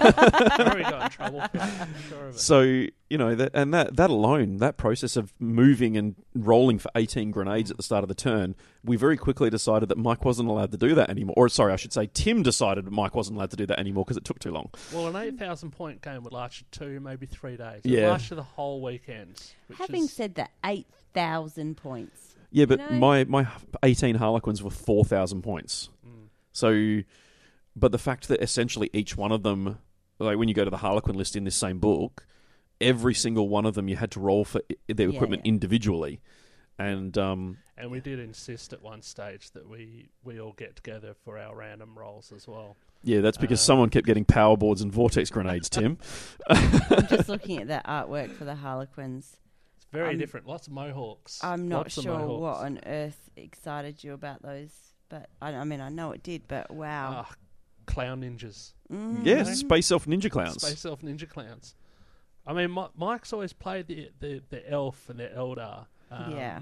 I already got in trouble for it. I'm sure of it. So you know, that, and that that alone, that process of moving and rolling for eighteen grenades at the start of the turn, we very quickly decided that Mike wasn't allowed to do that anymore. Or sorry, I should say, Tim decided that Mike wasn't allowed to do that anymore because it took too long. Well, an eight thousand point game would last you two, maybe three days. It Yeah. would last you the whole weekend. Which Having is, said that, eight thousand points. Yeah, but know? my my eighteen Harlequins were four thousand points. Mm. So, but the fact that essentially each one of them, like when you go to the Harlequin list in this same book, every single one of them you had to roll for i- their Yeah, equipment yeah. individually, and um, And we did insist at one stage that we, we all get together for our random rolls as well. yeah, that's because Uh, someone kept getting power boards and vortex grenades. Tim, I'm just looking at that artwork for the Harlequins. It's very I'm- different. Lots of mohawks. I'm not Lots of sure mohawks. what on earth excited you about those, but I, I mean, I know it did, but wow. Ah, clown ninjas. Mm. yeah, know? Space Elf Ninja Clowns. Space Elf Ninja Clowns. I mean, Mi- Mike's always played the, the, the elf and the Eldar. Um, Yeah.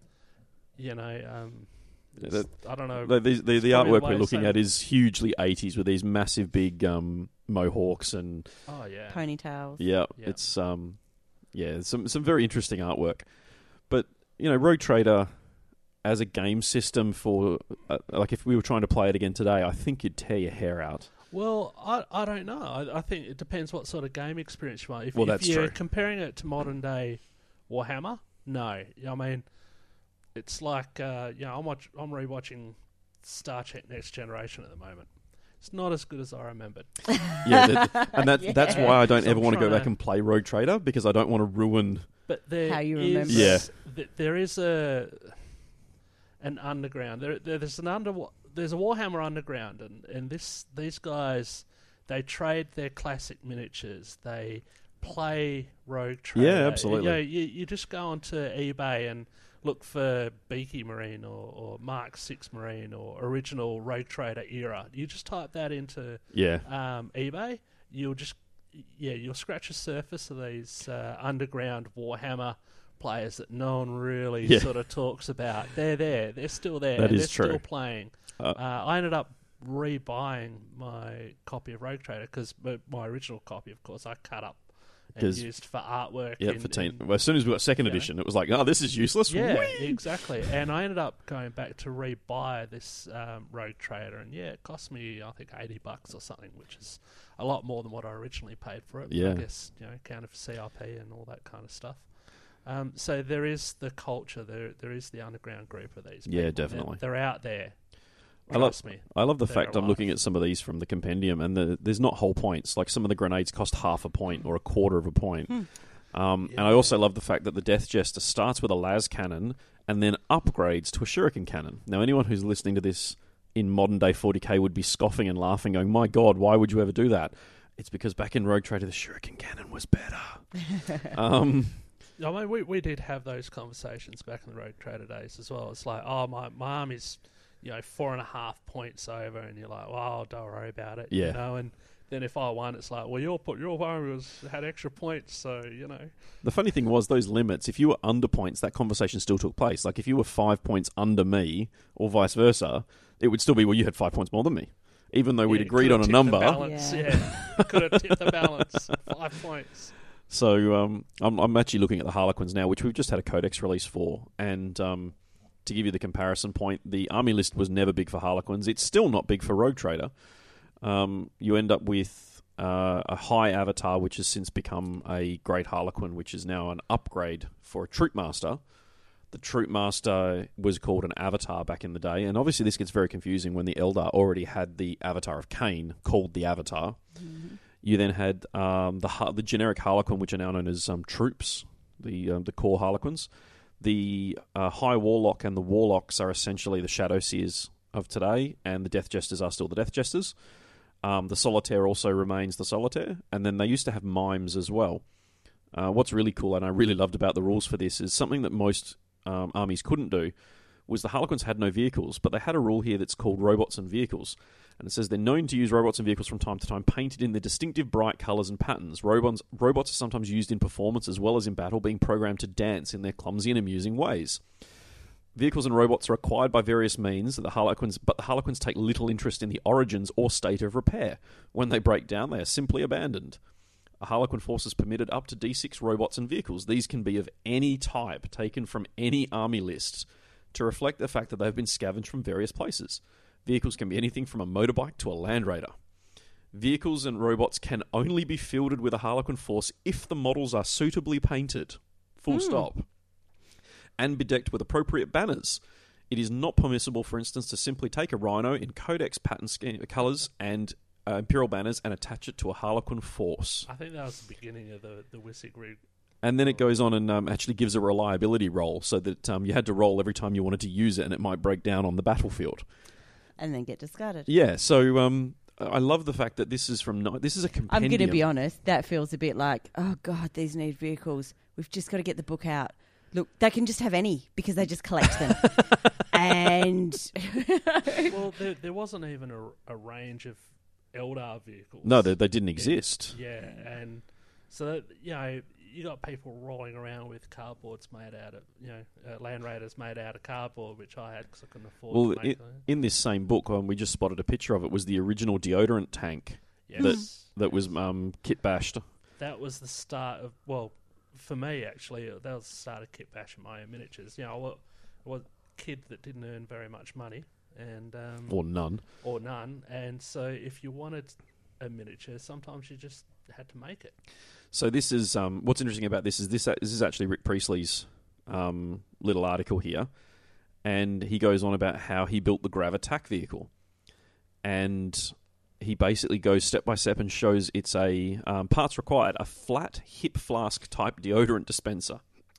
You know, um, Yeah, it's- that- I don't know. The, the, the, It's the probably a artwork way we're of looking saying- at is hugely eighties with these massive big um, mohawks and Oh, yeah. Ponytails. yeah, Yeah. it's um, yeah, some some very interesting artwork. But you know, Rogue Trader as a game system for uh, like if we were trying to play it again today, I think you'd tear your hair out. Well, I I don't know. I, I think it depends what sort of game experience you want. If, Well, if that's you're true. comparing it to modern day Warhammer, no. I mean, it's like uh, you know, I'm watch, I'm rewatching Star Trek Next Generation at the moment. It's not as good as I remembered. Yeah, that, and that that's Yeah. why I don't So ever I'm want to go trying back to- and play Rogue Trader because I don't want to ruin. But there How you is- remember it. Yeah. th- there is a an underground. There, there there's an under there's a Warhammer underground, and, and this these guys they trade their classic miniatures. They play Rogue Trader. Yeah, absolutely. You know, you, you just go onto eBay and look for Beaky Marine or, or Mark Six Marine or original Rogue Trader era. You just type that into Yeah, um, eBay, you'll just yeah you'll scratch the surface of these uh, underground Warhammer players that no one really Yeah. sort of talks about. They're there, they're still there, That and is they're true. still playing. Uh, Uh, I ended up rebuying my copy of Rogue Trader because my original copy, of course, I cut up and 'Cause- used for artwork. yeah. in- For teen, in- well, as soon as we got second you know. edition, it was like, oh, this is useless. yeah, Whee! exactly. And I ended up going back to rebuy this um, Rogue Trader, and yeah, it cost me I think eighty bucks or something, which is a lot more than what I originally paid for it. But Yeah. I guess you know, counted for C R P and all that kind of stuff. Um, so there is the culture, there there is the underground group of these. Yeah, people. definitely. They're, they're out there. I love, Trust me. I love the They're fact I'm alive. looking at some of these from the compendium, and the, there's not whole points. Like some of the grenades cost half a point or a quarter of a point. Hmm. Um, Yeah. And I also love the fact that the Death Jester starts with a las cannon and then upgrades to a shuriken cannon. Now, anyone who's listening to this in modern day forty K would be scoffing and laughing, going, "My God, why would you ever do that?" It's because back in Rogue Trader, the shuriken cannon was better. um, I mean, we, we did have those conversations back in the Rogue Trader days as well. It's like, oh, my, my army's, you know, four and a half points over, and you're like, well, don't worry about it. Yeah. You know, and then if I won, it's like, well, your your army was had extra points, so, you know. The funny thing was, those limits, if you were under points, that conversation still took place. Like, if you were five points under me, or vice versa, it would still be, well, you had five points more than me. Even though we'd Yeah, agreed could've on a tipped number. The balance, Yeah. yeah. Could have tipped the balance. Five points. So um, I'm, I'm actually looking at the Harlequins now, which we've just had a codex release for. And um, to give you the comparison point, the army list was never big for Harlequins. It's still not big for Rogue Trader. Um, you end up with uh, a high avatar, which has since become a Great Harlequin, which is now an upgrade for a Troop Master. The Troop Master was called an avatar back in the day, and obviously this gets very confusing when the Eldar already had the avatar of Cain, called the Avatar. Mm-hmm. You then had um, the ha- the generic Harlequin, which are now known as um, troops, the um, the core Harlequins. The uh, High Warlock and the Warlocks are essentially the Shadow Seers of today, and the Death Jesters are still the Death Jesters. Um, the Solitaire also remains the Solitaire, and then they used to have Mimes as well. Uh, what's really cool, and I really loved about the rules for this, is something that most um, armies couldn't do, was the Harlequins had no vehicles, but they had a rule here that's called robots and vehicles. And it says they're known to use robots and vehicles from time to time, painted in their distinctive bright colours and patterns. Robots, robots are sometimes used in performance as well as in battle, being programmed to dance in their clumsy and amusing ways. Vehicles and robots are acquired by various means, the Harlequins, but the Harlequins take little interest in the origins or state of repair. When they break down, they are simply abandoned. A Harlequin force is permitted up to D six robots and vehicles. These can be of any type, taken from any army list, to reflect the fact that they've been scavenged from various places. Vehicles can be anything from a motorbike to a Land Raider. Vehicles and robots can only be fielded with a Harlequin force if the models are suitably painted. Full Hmm. stop. And bedecked with appropriate banners. It is not permissible, for instance, to simply take a Rhino in Codex pattern scheme colours and uh, Imperial banners and attach it to a Harlequin force. I think that was the beginning of the, the Wissig rig. And then it goes on and um, actually gives a reliability roll, so that um, you had to roll every time you wanted to use it, and it might break down on the battlefield. And then get discarded. Yeah, so um, I love the fact that this is from no- this is a I'm compendium. going to be honest, that feels a bit like, oh God, these need vehicles. We've just got to get the book out. Look, they can just have any because they just collect them. and Well, there, there wasn't even a, a range of Eldar vehicles. No, they, they didn't exist. Yeah, and so, that, you know, you got people rolling around with cardboards made out of, you know, uh, Land Raiders made out of cardboard, which I had because I couldn't afford Well, to make it, them. in this same book, um, we just spotted a picture of it, was the original deodorant tank Yes. that was um, kit bashed. That was the start of, well, for me, actually, that was the start of kit bashing my own miniatures. You know, I wa- I was a kid that didn't earn very much money, and um, Or none. or none, and so if you wanted a miniature, sometimes you just had to make it. So this is um, what's interesting about this is this this is actually Rick Priestley's um, little article here, and he goes on about how he built the Gravitac vehicle, and he basically goes step by step and shows it's a um, parts required: a flat hip flask type deodorant dispenser,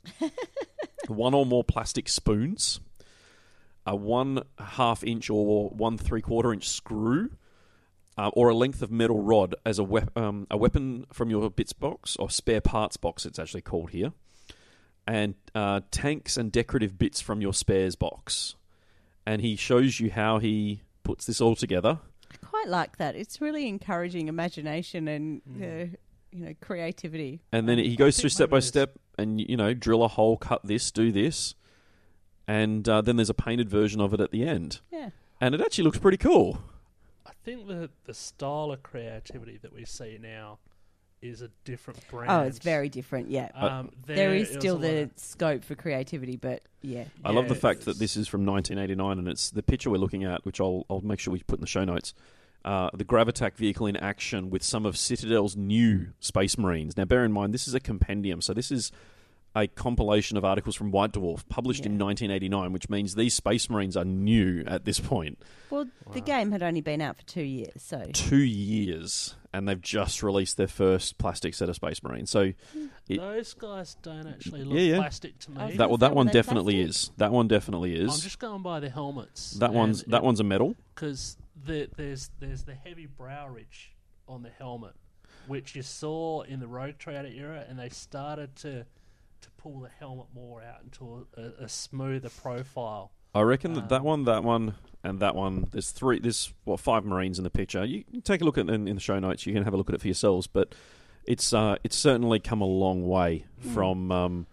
one or more plastic spoons, a one half inch or one three quarter inch screw. Uh, or a length of metal rod as a, wep- um, a weapon from your bits box, or spare parts box it's actually called here, and uh, tanks and decorative bits from your spares box. And he shows you how he puts this all together. I quite like that. It's really encouraging imagination and uh, you know creativity. And then he goes think through step by maybe step and, you know, drill a hole, cut this, do this. And uh, then there's a painted version of it at the end. Yeah. And it actually looks pretty cool. I think the the style of creativity that we see now is a different brand. Oh, it's very different. Yeah. Um, there is it was still a lot the of- scope for creativity, but yeah. I love the Yeah, fact that it's- this is from nineteen eighty-nine, and it's the picture we're looking at, which I'll I'll make sure we put in the show notes. Uh, the Gravitac vehicle in action with some of Citadel's new Space Marines. Now, bear in mind, this is a compendium, so this is a compilation of articles from White Dwarf published in Yeah. nineteen eighty-nine, which means these Space Marines are new at this point. Well, the game had only been out for two years, so Two years, and they've just released their first plastic set of Space Marines. So it- Those guys don't actually look Yeah, yeah. plastic to I was me. that well, say, that were one they definitely plastic? is. That one definitely I'm is. just going by the helmets. That one's that one's a metal. because the, there's there's the heavy brow ridge on the helmet, which you saw in the Rogue Trader era, and they started to to pull the helmet more out into a, a smoother profile. I reckon that that Um, one, that one, and that one. There's three. There's what five Marines in the picture. You can take a look at in, in the show notes. You can have a look at it for yourselves. But it's uh, it's certainly come a long way from um,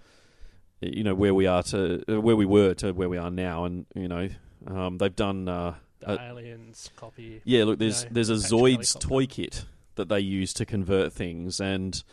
you know where we are to uh, where we were to where we are now, and you know um, they've done. Uh, The uh, aliens copy. yeah, look, there's know, there's a Apache Zoids helicopter. toy kit that they use to convert things, and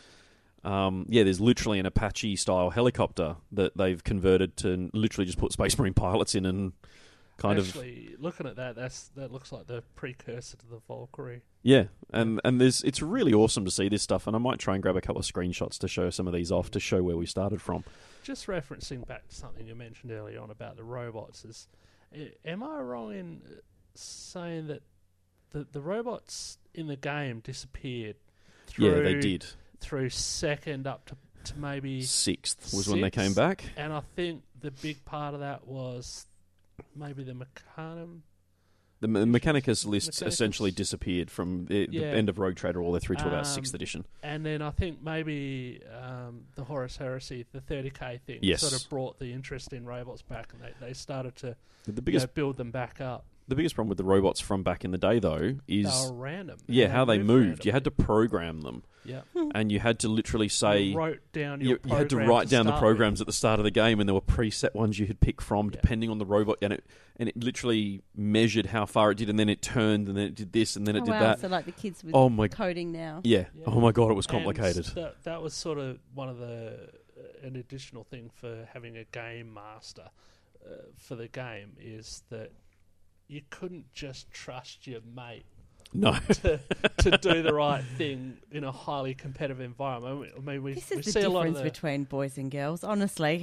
um, yeah, there's literally an Apache style helicopter that they've converted to literally just put Space Marine pilots in and kind of Actually, looking at that, that's that looks like the precursor to the Valkyrie. yeah, and and there's it's really awesome to see this stuff, and I might try and grab a couple of screenshots to show some of these off to show where we started from. Just referencing back to something you mentioned earlier on about the robots, is eh, am I wrong in uh, saying that the the robots in the game disappeared through Yeah, they did. through second up to, to maybe, Sixth was when they came Sixth? back. and I think the big part of that was maybe the Mechanum. The Me- Mechanicus list Mechanicus. essentially disappeared from the, the Yeah. end of Rogue Trader all the way through to about Um, sixth edition. And then I think maybe um, the Horus Heresy, the thirty K thing, Yes. sort of brought the interest in robots back, and they, they started to The you biggest know, build them back up. the biggest problem with the robots from back in the day, though, is They were random. yeah and how they moved. You had to randomly. program them, Yeah. and you had to literally say You wrote down your you, you had to program write down the start programs with. at the start of the game, and there were preset ones you could pick from Yeah. depending on the robot, and it and it literally measured how far it did, and then it turned, and then it did this, and then it oh, did wow, that. so like the kids with Oh my- coding now. Yeah. Yeah. Oh my god, it was And complicated. That, that was sort of one of the uh, an additional thing for having a game master uh, for the game is that you couldn't just trust your mate No. to, to do the right thing in a highly competitive environment. I mean, we, This we is the see a lot of difference the, between boys and girls, honestly.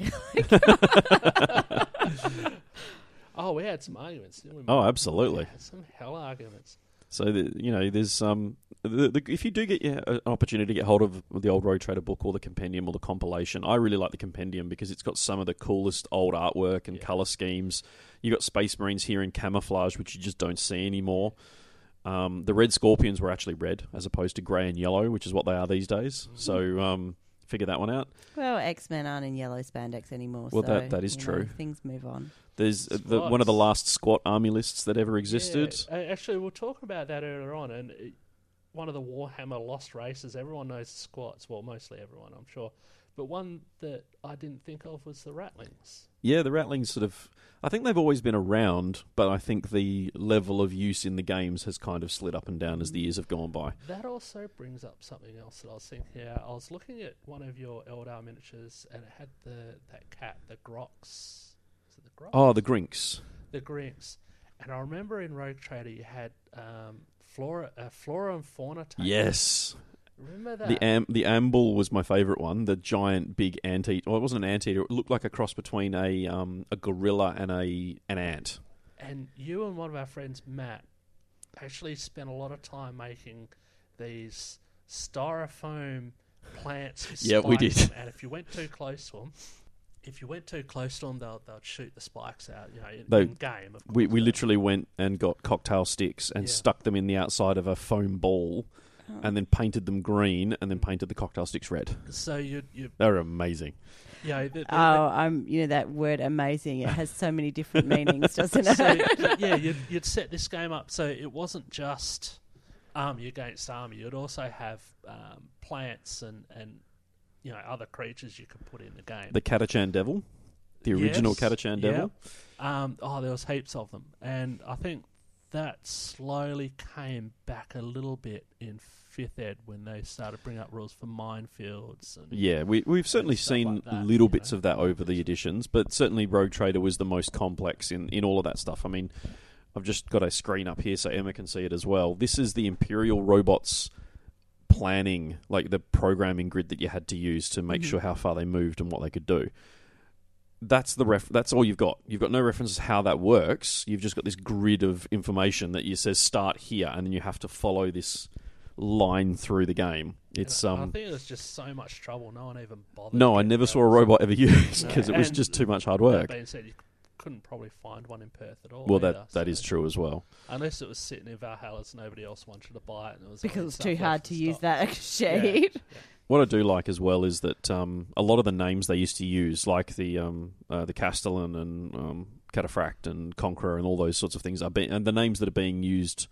Oh, we had some arguments. Didn't we, Oh, mate? absolutely. Yeah, some hell arguments. So the, you know, there's um, the, the, if you do get yeah, an opportunity to get hold of the old Road Trader book or the compendium or the compilation, I really like the compendium because it's got some of the coolest old artwork and Yeah. color schemes. You got Space Marines here in camouflage, which you just don't see anymore. Um, the Red Scorpions were actually red as opposed to grey and yellow, which is what they are these days. Mm-hmm. So um, figure that one out. Well, X-Men aren't in yellow spandex anymore. Well, so, that- that is you true. know, things move on. There's uh, the, one of the Squats. last squat army lists that ever existed. Yeah, a- actually, we'll talk about that earlier on. And it, one of the Warhammer Lost Races, everyone knows the squats. Well, mostly everyone, I'm sure. But one that I didn't think of was the Ratlings. Yeah, the Ratlings sort of... I think they've always been around, but I think the level of use in the games has kind of slid up and down as the years have gone by. That also brings up something else that I was thinking about. I was looking at one of your Eldar miniatures, and it had the that cat, the Grox. Is it the Grox? Oh, the Grinks. The Grinks. And I remember in Rogue Trader you had um, flora, uh, flora and fauna tables. Yes. Remember that? The am- the Amble was my favourite one. The giant, big anteater. Well, it wasn't an anteater. It looked like a cross between a um, a gorilla and a an ant. And you and one of our friends, Matt, actually spent a lot of time making these styrofoam plants. with Yeah, we spikes did. in 'em, and if you went too close to them, if you went too close to them, they'll they'll shoot the spikes out. You know, in, They- in game. Of course, We we they- literally went and got cocktail sticks and Yeah. stuck them in the outside of a foam ball, Oh. and then painted them green, and then painted the cocktail sticks red. So you you They were amazing. you know, the, the, Oh, I'm. You know that word "amazing." It has so many different meanings, doesn't it? so yeah, you'd, you'd set this game up so it wasn't just army against army. You'd also have um, plants and, and you know other creatures you could put in the game. The Catachan Devil, the original Yes, Catachan yeah. Devil. Um, oh, there was heaps of them, and I think that slowly came back a little bit in fifth ed when they started bringing up rules for minefields. And Yeah, we, we've certainly stuff seen like that, little you bits know. of that over the editions, but certainly Rogue Trader was the most complex in, in all of that stuff. I mean, I've just got a screen up here so Emma can see it as well. This is the Imperial Robots planning, like the programming grid that you had to use to make Mhm. sure how far they moved and what they could do. That's the ref. That's all you've got. You've got no reference to how that works. You've just got this grid of information that you says start here, and then you have to follow this line through the game. It's And I- I um. think it was just so much trouble. No one even bothered. No, I getting never saw a robots. robot ever used No. because it was And just too much hard That work. being said, you couldn't probably find one in Perth at all. Well, either, that that so- is true as well. Unless it was sitting in Valhalla, so nobody else wanted to buy it, and it was Because only it's stuff too left hard in to use stock. that shade. Yeah. What I do like as well is that um, a lot of the names they used to use, like the um, uh, the Castellan and um, Cataphract and Conqueror and all those sorts of things, are be- and the names that are being used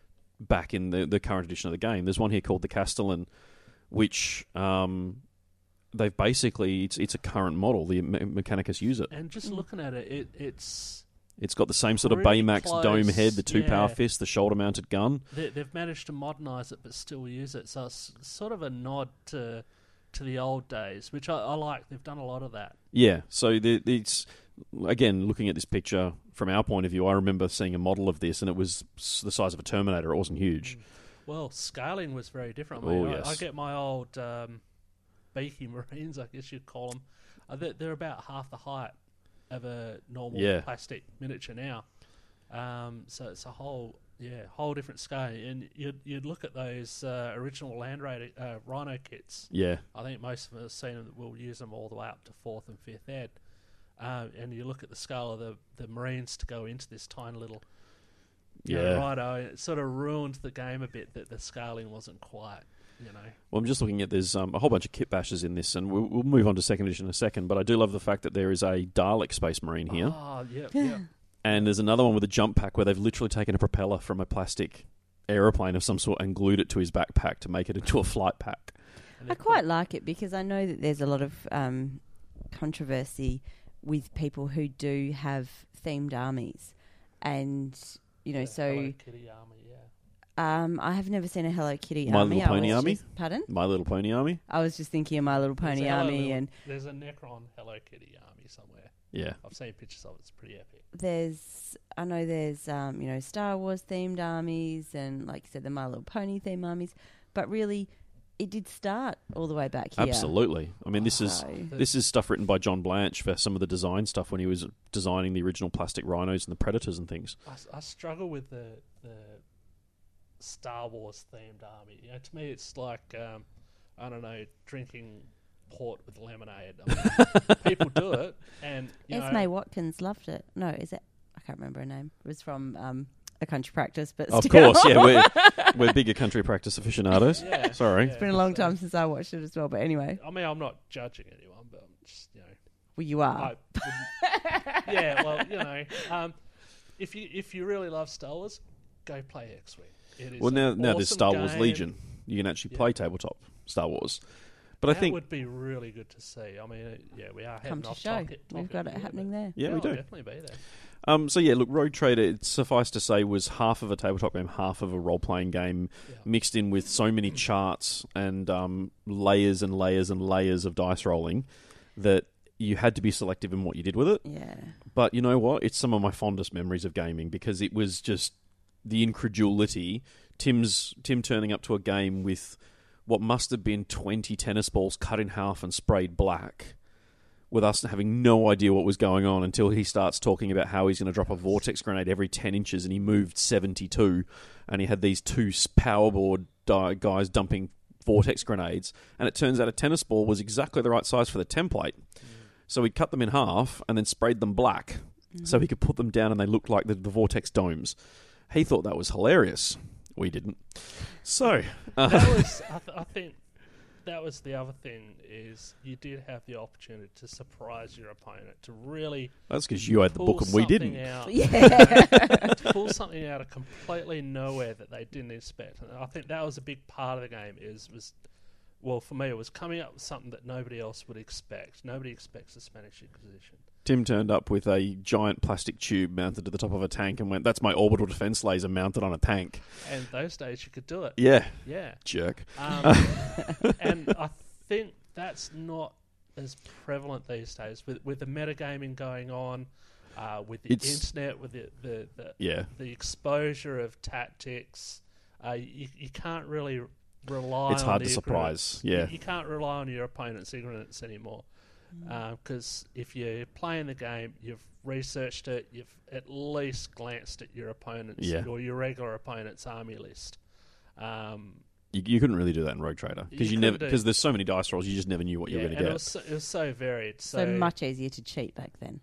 back in the, the current edition of the game. There's one here called the Castellan, which um, they've basically it's it's a current model. The Me- Mechanicus use it. And just Mm. looking at it, it it's It's got the same sort of Pretty Baymax close, dome head, the two power yeah. fists, the shoulder mounted gun. they, they've managed to modernise it, but still use it. So it's sort of a nod to to the old days, which I, I like. They've done a lot of that. Yeah, so the, it's again looking at this picture from our point of view. I remember seeing a model of this, and it was s- the size of a Terminator. It wasn't huge. Well, scaling was very different. I mean, Oh, I- yes. I, get my old um, beaky Marines, I guess you'd call them. Uh, they're, they're about half the height of a normal Yeah. plastic miniature now. Um, so it's a whole, yeah, whole different scale. And you'd, you'd look at those uh, original Land Raider uh, Rhino kits. Yeah, I think most of us have seen them. We'll use them all the way up to fourth and fifth ed. Um, and you look at the scale of the, the Marines to go into this tiny little you know, yeah. Rhino. It sort of ruined the game a bit that the scaling wasn't quite, you know. Well, I'm just looking at there's um, a whole bunch of kit bashes in this, and we'll, we'll move on to second edition in a second. But I do love the fact that there is a Dalek Space Marine here, Oh, yeah, yeah. and there's another one with a jump pack where they've literally taken a propeller from a plastic aeroplane of some sort and glued it to his backpack to make it into a flight pack. And I they've quite put- like it because I know that there's a lot of um, controversy with people who do have themed armies, and you know, the so Hello Kitty army, yeah. um, I have never seen a Hello Kitty My army. Little I Pony was Army? just- pardon? My Little Pony Army. I was just thinking of My Little There's Pony a Hello Army, Little- and there's a Necron Hello Kitty army somewhere. Yeah, I've seen pictures of it. It's pretty epic. there's I know there's um, you know Star Wars themed armies, and like you said, the My Little Pony themed armies. But really, it did start all the way back here. absolutely. I mean, this is So- this is stuff written by John Blanche for some of the design stuff when he was designing the original plastic rhinos and the Predators and things. I, s- I struggle with the the Star Wars themed army. You know, to me, it's like um, I don't know, drinking port with lemonade. I mean, people do it, and you Esme know, Watkins loved it. No, is it? I can't remember her name. It was from um, A Country Practice, but Of still. course, yeah, we're we're bigger country practice aficionados. yeah, Sorry. yeah, It's been a long so- time since I watched it as well. But anyway, I mean, I'm not judging anyone, but I'm just you know. well, you are. I wouldn't- yeah, well, you know, um, if you if you really love Star Wars, go play X-Wing. It is Well, now an now there's awesome Star Wars game. Legion. You can actually play Yeah. tabletop Star Wars. But I That think would be really good to see. I mean, uh, yeah, we are Come heading to off show. topic. We've topic got it here, happening but- there. yeah, we I'll do. definitely be there. Um, so yeah, look, Rogue Trader. It suffice to say was half of a tabletop game, half of a role playing game, Yeah. mixed in with so many charts and um, layers and layers and layers of dice rolling that you had to be selective in what you did with it. Yeah. But you know what? It's some of my fondest memories of gaming because it was just the incredulity. Tim's Tim turning up to a game with what must have been twenty tennis balls cut in half and sprayed black, with us having no idea what was going on until he starts talking about how he's going to drop a vortex grenade every ten inches, and he moved seventy-two, and he had these two powerboard di- guys dumping vortex grenades, and it turns out a tennis ball was exactly the right size for the template. So he cut them in half and then sprayed them black so he could put them down and they looked like the, the vortex domes. He thought that was hilarious. We didn't. So, uh, That was, I, th- I think, that was the other thing is you did have the opportunity to surprise your opponent to really that's because you had the pull book and we something didn't. out, Yeah. to pull something out of completely nowhere that they didn't expect. And I think that was a big part of the game. Is was well for me, it was coming up with something that nobody else would expect. Nobody expects a Spanish Inquisition. Tim turned up with a giant plastic tube mounted to the top of a tank and went, "That's my orbital defense laser mounted on a tank." And those days you could do it. Yeah, Yeah. jerk. Um, and I think that's not as prevalent these days with with the metagaming going on, uh, with the It's- internet, with the the, the, Yeah. the exposure of tactics. Uh, you, you can't really rely It's on hard the to ignorance. surprise, yeah. You, you can't rely on your opponent's ignorance anymore. Because if you're playing the game, you've researched it, you've at least glanced at your opponent's Yeah. or your regular opponent's army list. Um, You, you couldn't really do that in Rogue Trader because You you, never couldn't do- because there's so many dice rolls, you just never knew what you yeah, were going and to it get. was, so, it was so varied. So, So much easier to cheat back then.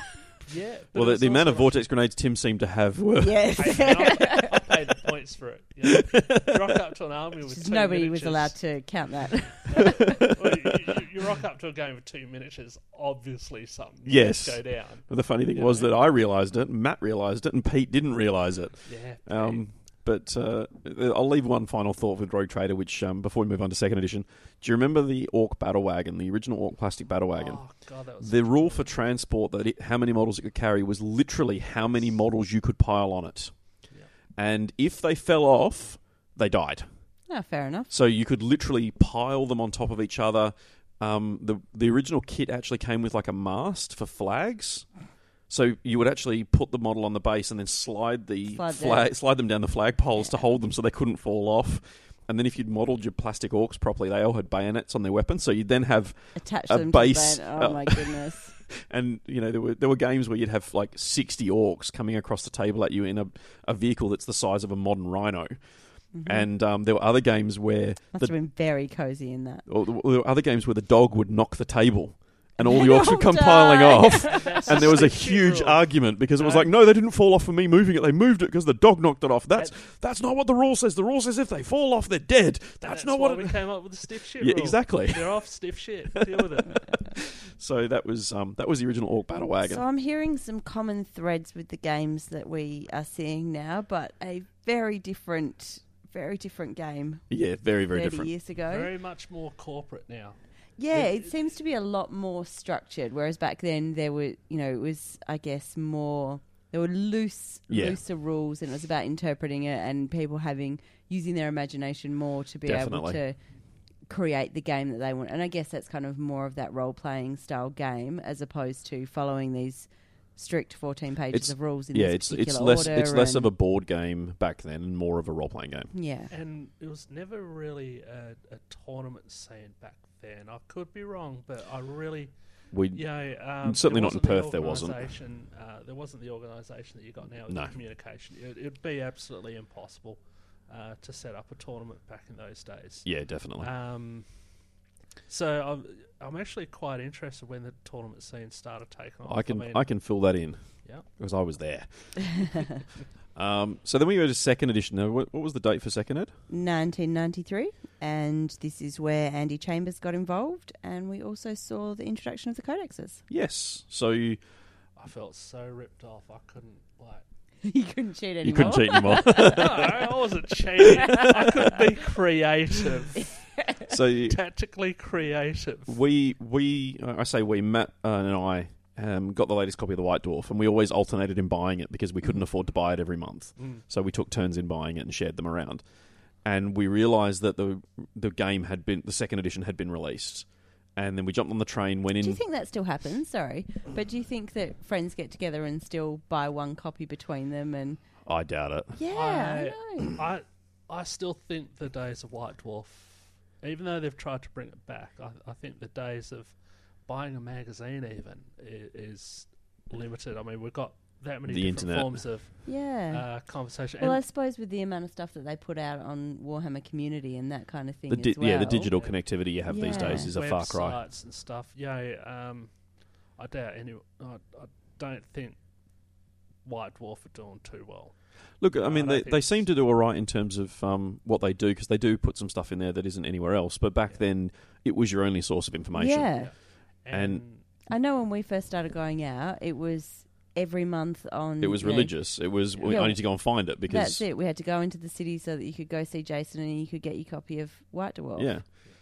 Yeah. but Well, it the, was the amount also of vortex grenades Tim seemed to have were Yes. Hey, man, I, I paid the points for it. You know? Rock up to an army with Just two nobody was miniatures. allowed to count that. Well, you, you, you rock up to a game with two miniatures, obviously something Yes. go down. But the funny thing Yeah. was that I realised it, Matt realised it, and Pete didn't realise it. Yeah. Um, but uh, I'll leave one final thought with Rogue Trader, which um, before we move on to second edition, do you remember the Orc Battle Wagon, the original Orc plastic Battle Wagon? Oh, God, that was The rule for transport that it, how many models it could carry was literally how many models you could pile on it. Yeah. And if they fell off, they died. Oh, fair enough. So you could literally pile them on top of each other. Um, the the original kit actually came with like a mast for flags. So you would actually put the model on the base and then slide the Slide flag, them. slide them down the flagpoles Yeah. to hold them so they couldn't fall off. And then if you'd modelled your plastic orcs properly, they all had bayonets on their weapons. So you'd then have, Attach A them base- to the band. Oh, uh, my goodness. and you know there were there were games where you'd have like sixty orcs coming across the table at you in a, a vehicle that's the size of a modern Rhino. Mhm. And um, there were other games where Must the have been very cozy in that. or there were other games where the dog would knock the table and all the They orcs would all come die. piling off. That's And there was a such huge rule. argument because it was No. like, no, they didn't fall off for me moving it. They moved it because the dog knocked it off. That's that's not what the rule says. The rule says if they fall off, they're dead. That's, That's not why what we it... came up with the stiff shit Yeah, rule. exactly. They're off stiff shit. Deal with it. So that was um, that was the original Orc Battle Wagon. So I'm hearing some common threads with the games that we are seeing now, but a very different, very different game Yeah, very, very thirty different. years ago. Very much more corporate now. Yeah, It- it seems to be a lot more structured. Whereas back then there were, you know, it was, I guess, more. There were loose, Yeah. looser rules, and it was about interpreting it and people having using their imagination more to be Definitely. able to create the game that they want. And I guess that's kind of more of that role playing style game as opposed to following these strict fourteen pages It's- of rules in Yeah, this it's particular it's less order. it's less of and- a board game back then and more of a role playing game. yeah. And it was never really a, a tournament scene back then. I could be wrong, but I really, We yeah, um, Certainly there not in wasn't the Perth there wasn't. organisation, Uh, there wasn't the organisation that you got now with No. the communication. It, it'd be absolutely impossible uh, to set up a tournament back in those days. yeah, definitely. Um, so I'm, I'm actually quite interested when the tournament scene started taking off. I can mean, I can fill that in yeah. because I was there. um, so then we go to second edition. Now, what, what was the date for second ed? nineteen ninety-three, and this is where Andy Chambers got involved, and we also saw the introduction of the codexes. Yes. So you, I felt so ripped off. I couldn't like. You couldn't cheat anymore. you couldn't cheat anymore. No, I wasn't cheating. I could be creative, so you, tactically creative. we we I say we Matt uh, and I um, got the latest copy of the White Dwarf, and we always alternated in buying it because we couldn't afford to buy it every month. Mm. So we took turns in buying it and shared them around. And we realised that the the game had been the second edition had been released, and then we jumped on the train, went in. Do you think that still happens? Sorry, but do you think that friends get together and still buy one copy between them? And I doubt it. yeah, I, I know. I, I still think the days of White Dwarf, even though they've tried to bring it back, I, I think the days of buying a magazine even is, is limited. I mean, we've got that many The different internet. forms of Yeah. uh, conversation. well, I and suppose with the amount of stuff that they put out on Warhammer Community and that kind of thing The di- as well. Yeah, the digital connectivity you have these Yeah. days is a far cry. websites and stuff. Yeah, um, I doubt any. I, I don't think White Dwarf are doing too well. Look, I No, mean, I they, don't they think seem it's- to do all right in terms of um, what they do because they do put some stuff in there that isn't anywhere else. But back Yeah. then, it was your only source of information. Yeah. And- And I know when we first started going out, it was every month on. It was you know, religious. It was, Yeah. I need to go and find it because. That's it. We had to go into the city so that you could go see Jason and you could get your copy of White Dwarf. Yeah.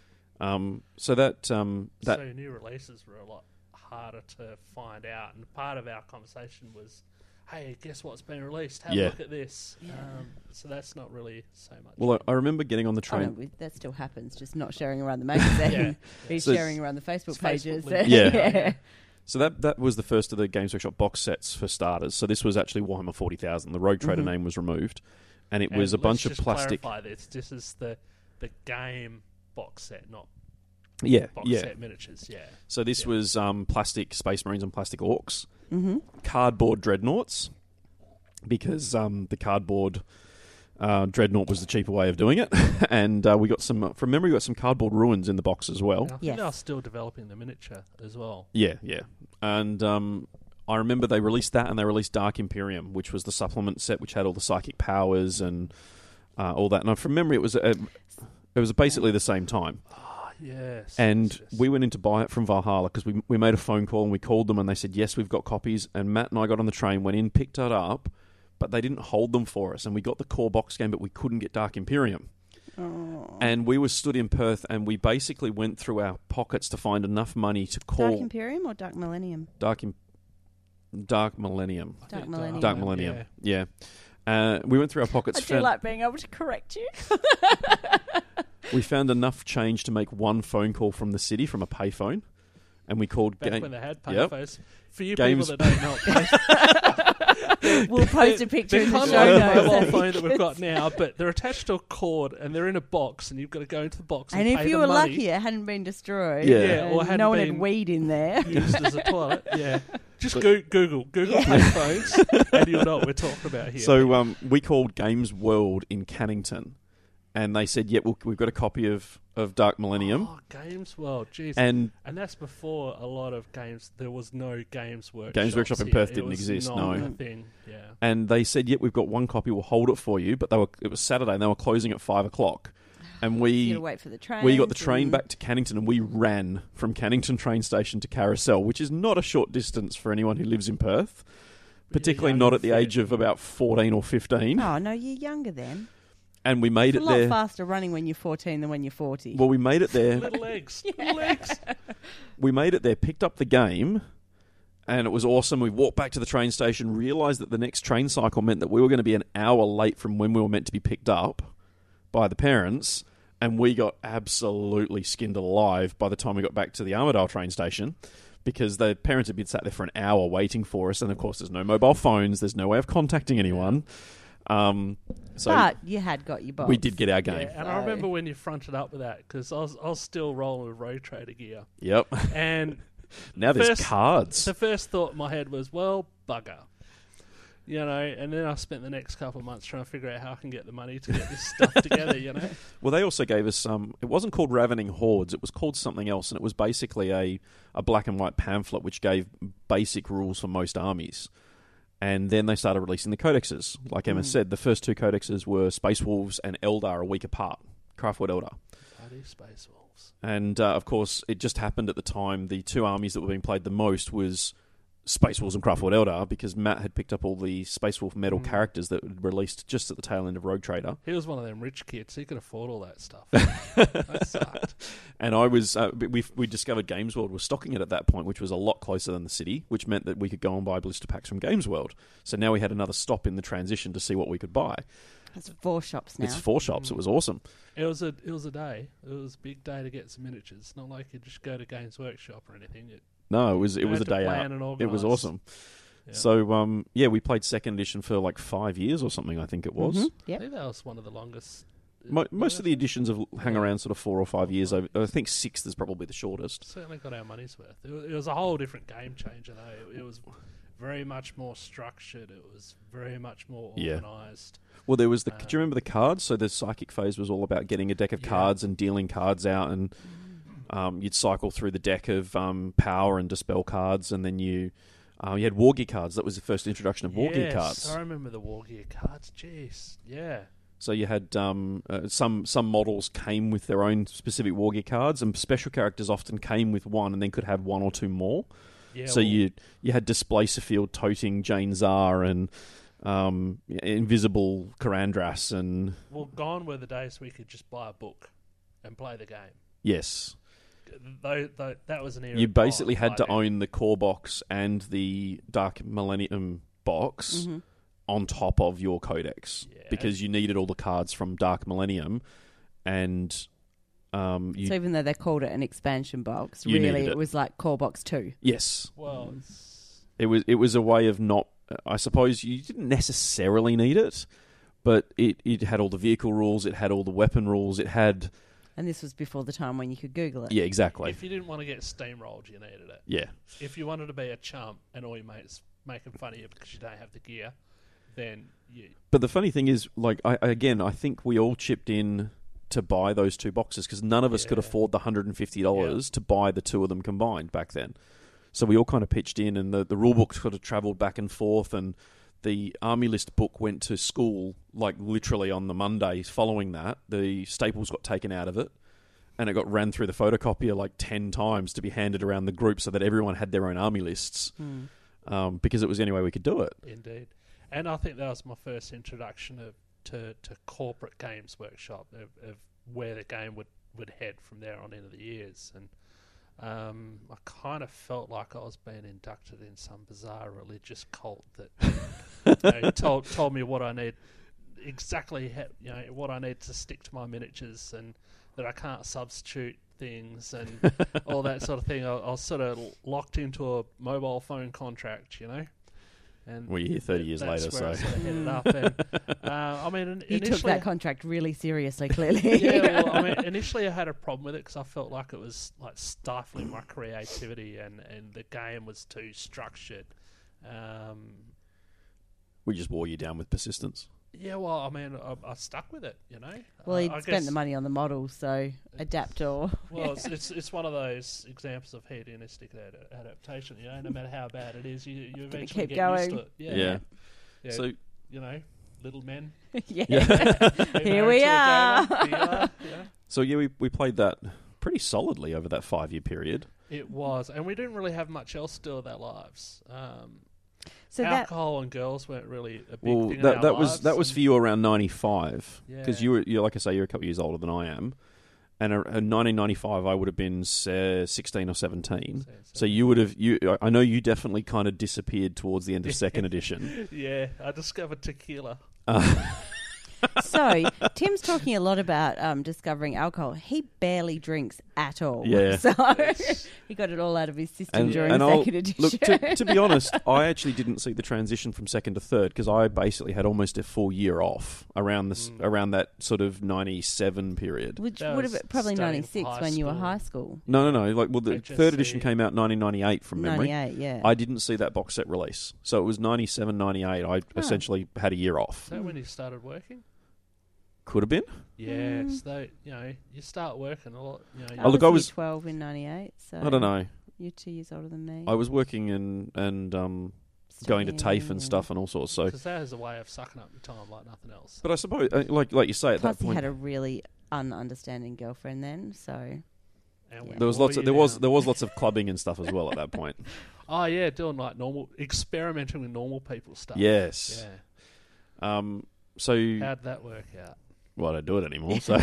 Um, so that. Um, that so new releases were a lot harder to find out, and part of our conversation was, "Hey, guess what's been released? Have Yeah. a look at this." Yeah. Um, so that's not really so much. well, I, I remember getting on the Oh, no, train. we, that still happens, just not sharing around the magazine. He's So- sharing around the Facebook It's Facebook pages. links. Yeah. yeah. So that that was the first of the Games Workshop box sets for starters. So this was actually Warhammer forty thousand. The Rogue Trader Mhm. name was removed, and it And was a let's bunch of just plastic. Clarify this. This is the the game box set, not Yeah, box yeah. set miniatures. Yeah. So this Yeah. was um, plastic Space Marines and plastic Orcs, Mm-hmm. cardboard Dreadnoughts, because um, the cardboard uh, Dreadnought was the cheaper way of doing it, and uh, we got some from memory. We got some cardboard Ruins in the box as well. I think Yes. they're still developing the miniature as well. Yeah, yeah. And um, I remember they released that, and they released Dark Imperium, which was the supplement set, which had all the psychic powers and uh, all that. And from memory, it was a, it was basically the same time. Oh, yes. And yes, yes. we went in to buy it from Valhalla because we we made a phone call and we called them, and they said yes, we've got copies. And Matt and I got on the train, went in, picked it up, but they didn't hold them for us. And we got the core box game, but we couldn't get Dark Imperium. Oh. And we were stood in Perth, and we basically went through our pockets to find enough money to call Dark Imperium or Dark Millennium? Dark, Im- Dark Millennium. I Dark think Millennium. Dark Millennium. Yeah. Uh, we went through our pockets. I do found, like being able to correct you. we found enough change to make one phone call from the city from a payphone, and we called. Back Ga- when they had Yep. payphones. For you Games- people that don't know, pay- We'll post a picture they're in the kind show of like the notes. mobile phone that we've got now, but they're attached to a cord and they're in a box, and you've got to go into the box and, And pay if you the were money. lucky, it hadn't been destroyed. Yeah. Yeah, or and hadn't no one been- had weed in there. used as a toilet. Yeah, just But- go- Google Google payphones, and you'll know what we're talking about here. So um, we called Games World in Cannington, and they said, "Yep, we'll, we've got a copy of, of Dark Millennium." Oh, Games World, jeez. And And that's before a lot of games. There was no Games Workshop. Games Workshop in here. Perth It didn't was exist, not no. a thing. Yeah. and they said, "Yep, we've got one copy. We'll hold it for you." But they were it was Saturday, and they were closing at five o'clock, and You we gotta wait for the train. we got the train back to Cannington, and we ran from Cannington train station to Carousel, which is not a short distance for anyone who lives in Perth, particularly young not and at the fit. age of about fourteen or fifteen. Oh no, you're younger then. And we made It's it a lot there. faster running when you're fourteen than when you're forty. Well, we made it there. Little legs. Little legs. we made it there, picked up the game, and it was awesome. We walked back to the train station, realised that the next train cycle meant that we were going to be an hour late from when we were meant to be picked up by the parents, and we got absolutely skinned alive by the time we got back to the Armidale train station, because the parents had been sat there for an hour waiting for us, and of course there's no mobile phones, there's no way of contacting anyone. Um, so but you had got your box. we did get our game. Yeah, and I remember when you fronted up with that, because I was, I was still rolling with Road Trader gear. Yep. And Now there's First- cards. the first thought in my head was, well, bugger. You know, and then I spent the next couple of months trying to figure out how I can get the money to get this stuff together, you know? Well, they also gave us um. It wasn't called Ravening Hordes. It was called something else, and it was basically a, a black and white pamphlet which gave basic rules for most armies. And then they started releasing the codexes. Like Emma Mm. said, the first two codexes were Space Wolves and Eldar a week apart. Craftworld Eldar. Bloody Space Wolves. And, uh, of course, it just happened at the time the two armies that were being played the most was Space Wolves and Craftworld Eldar, because Matt had picked up all the Space Wolf metal Mm. characters that were released just at the tail end of Rogue Trader. He was one of them rich kids. He could afford all that stuff. That sucked. And I was, uh, we we discovered Games World was stocking it at that point, which was a lot closer than the city, which meant that we could go and buy blister packs from Games World. So now we had another stop in the transition to see what we could buy. It's four shops now. It's four shops. It was awesome. It was a it was a day. It was a big day to get some miniatures. It's not like you just go to Games Workshop or anything. It, No, it was it You was a had to day plan out. and It was organise. awesome. yeah. So um, yeah, we played second edition for like five years or something. I think it was. Mhm. I Yep. think that was one of the longest. Mo- most of the editions have hung Yeah. around sort of four or five years. Over, I think sixth is probably the shortest. Certainly got our money's worth. It was, it was a whole different game changer, though. It, it was very much more structured. It was very much more Yeah. organised. Well, there was the. Uh, do you remember the cards? So the psychic phase was all about getting a deck of Yeah. cards and dealing cards out, and um, you'd cycle through the deck of um, power and dispel cards, and then you uh, you had war gear cards. That was the first introduction of war gear Yes, cards. I remember the war gear cards. Jeez, yeah. So you had um, uh, some some models came with their own specific war gear cards, and special characters often came with one, and then could have one or two more. Yeah. So well, you you had Displacer Field toting Jane Czar and um, Invisible Karandras, and well, gone were the days we could just buy a book and play the game. yes, Though, though that was an era. you of basically time had to by then. own the core box and the Dark Millennium box Mhm. on top of your codex, Yeah. because you needed all the cards from Dark Millennium, and um, you So even though they called it an expansion box, You really needed it it. was like core box two. yes, Well, it's, it was it was a way of not. I suppose you didn't necessarily need it, but it, it had all the vehicle rules, it had all the weapon rules, it had... And this was before the time when you could Google it. Yeah, exactly. If you didn't want to get steamrolled, you needed it. Yeah. If you wanted to be a chump and all your mates making fun of you because you don't have the gear, then you... But the funny thing is, like, I, again, I think we all chipped in to buy those two boxes because none of us Yeah. could afford the one hundred fifty dollars to buy the two of them combined back then. So we all kind of pitched in, and the, the rule book sort of travelled back and forth, and the Army List book went to school, like, literally on the Mondays following that. The staples got taken out of it, and it got ran through the photocopier like ten times to be handed around the group so that everyone had their own Army Lists, Mm. um, because it was the only way we could do it. Indeed. And I think that was my first introduction of to, to corporate Games Workshop, of, of where the game would, would head from there on into the years. And um, I kind of felt like I was being inducted in some bizarre religious cult that you know, told told me what I need, exactly ha- you know what I need to stick to my miniatures, and that I can't substitute things and all that sort of thing. I, I was sort of locked into a mobile phone contract, you know. And We're here thirty years that's later, where I so... sort of headed up. And, uh, I mean, in- You initially, took that contract really seriously, clearly. yeah. Well, I mean, initially I had a problem with it because I felt like it was like stifling my creativity, and, and the game was too structured. Um, We just wore you down with persistence. yeah, well, I mean, I, I stuck with it, you know. Well, Uh, he'd I spent guess- the money on the model, so adapt or... Well, it's, it's it's one of those examples of hedonistic ad- adaptation. You know, no matter how bad it is, you you eventually keep get used going. to it. Yeah, Yeah. yeah. So, you know, little men. yeah. Be Here married we to a are. gamer. Here you are, yeah. so yeah, we we played that pretty solidly over that five year period. It was, and we didn't really have much else to do with our lives. Um, So that... alcohol and girls weren't really a big Well, thing in that our that was lives, that was and- for you around ninety five because Yeah. you were, you like I say, you're a couple of years older than I am, and uh, in nineteen ninety five I would have been uh, sixteen or seventeen. So you would have you. I know you definitely kind of disappeared towards the end of second edition. Yeah, I discovered tequila. Uh, So, Tim's talking a lot about um, discovering alcohol. He barely drinks at all. Yeah. So, he got it all out of his system and during and I'll, second edition. look, to, to be honest, I actually didn't see the transition from second to third because I basically had almost a full year off around this Mm. around that sort of ninety-seven period. Which That would have was been probably studying ninety-six high when you were school. high school. No, no, no. Like, well, the H S third edition C. came out nineteen ninety-eight from memory. ninety-eight, yeah. I didn't see that box set release. So it was ninety-seven, ninety-eight. I essentially had a year off. Is that when you started working? Could have been. Yes, they. You know, you start working a lot. You know, I Oh, look, I year was- twelve in ninety-eight, so... I don't know. You're two years older than me. I was working and and um, going to TAFE and stuff and all sorts. So, because that is a way of sucking up your time like nothing else. but I suppose, uh, like like you say, at Plus, that he point, had a really ununderstanding girlfriend then, so... And we there was wore lots. Of, you there was down. there was lots of clubbing and stuff as well at that point. Oh yeah, doing like normal, experimenting with normal people stuff. Yes. Yeah. Um. So, How'd that work out? well, I don't do it anymore. So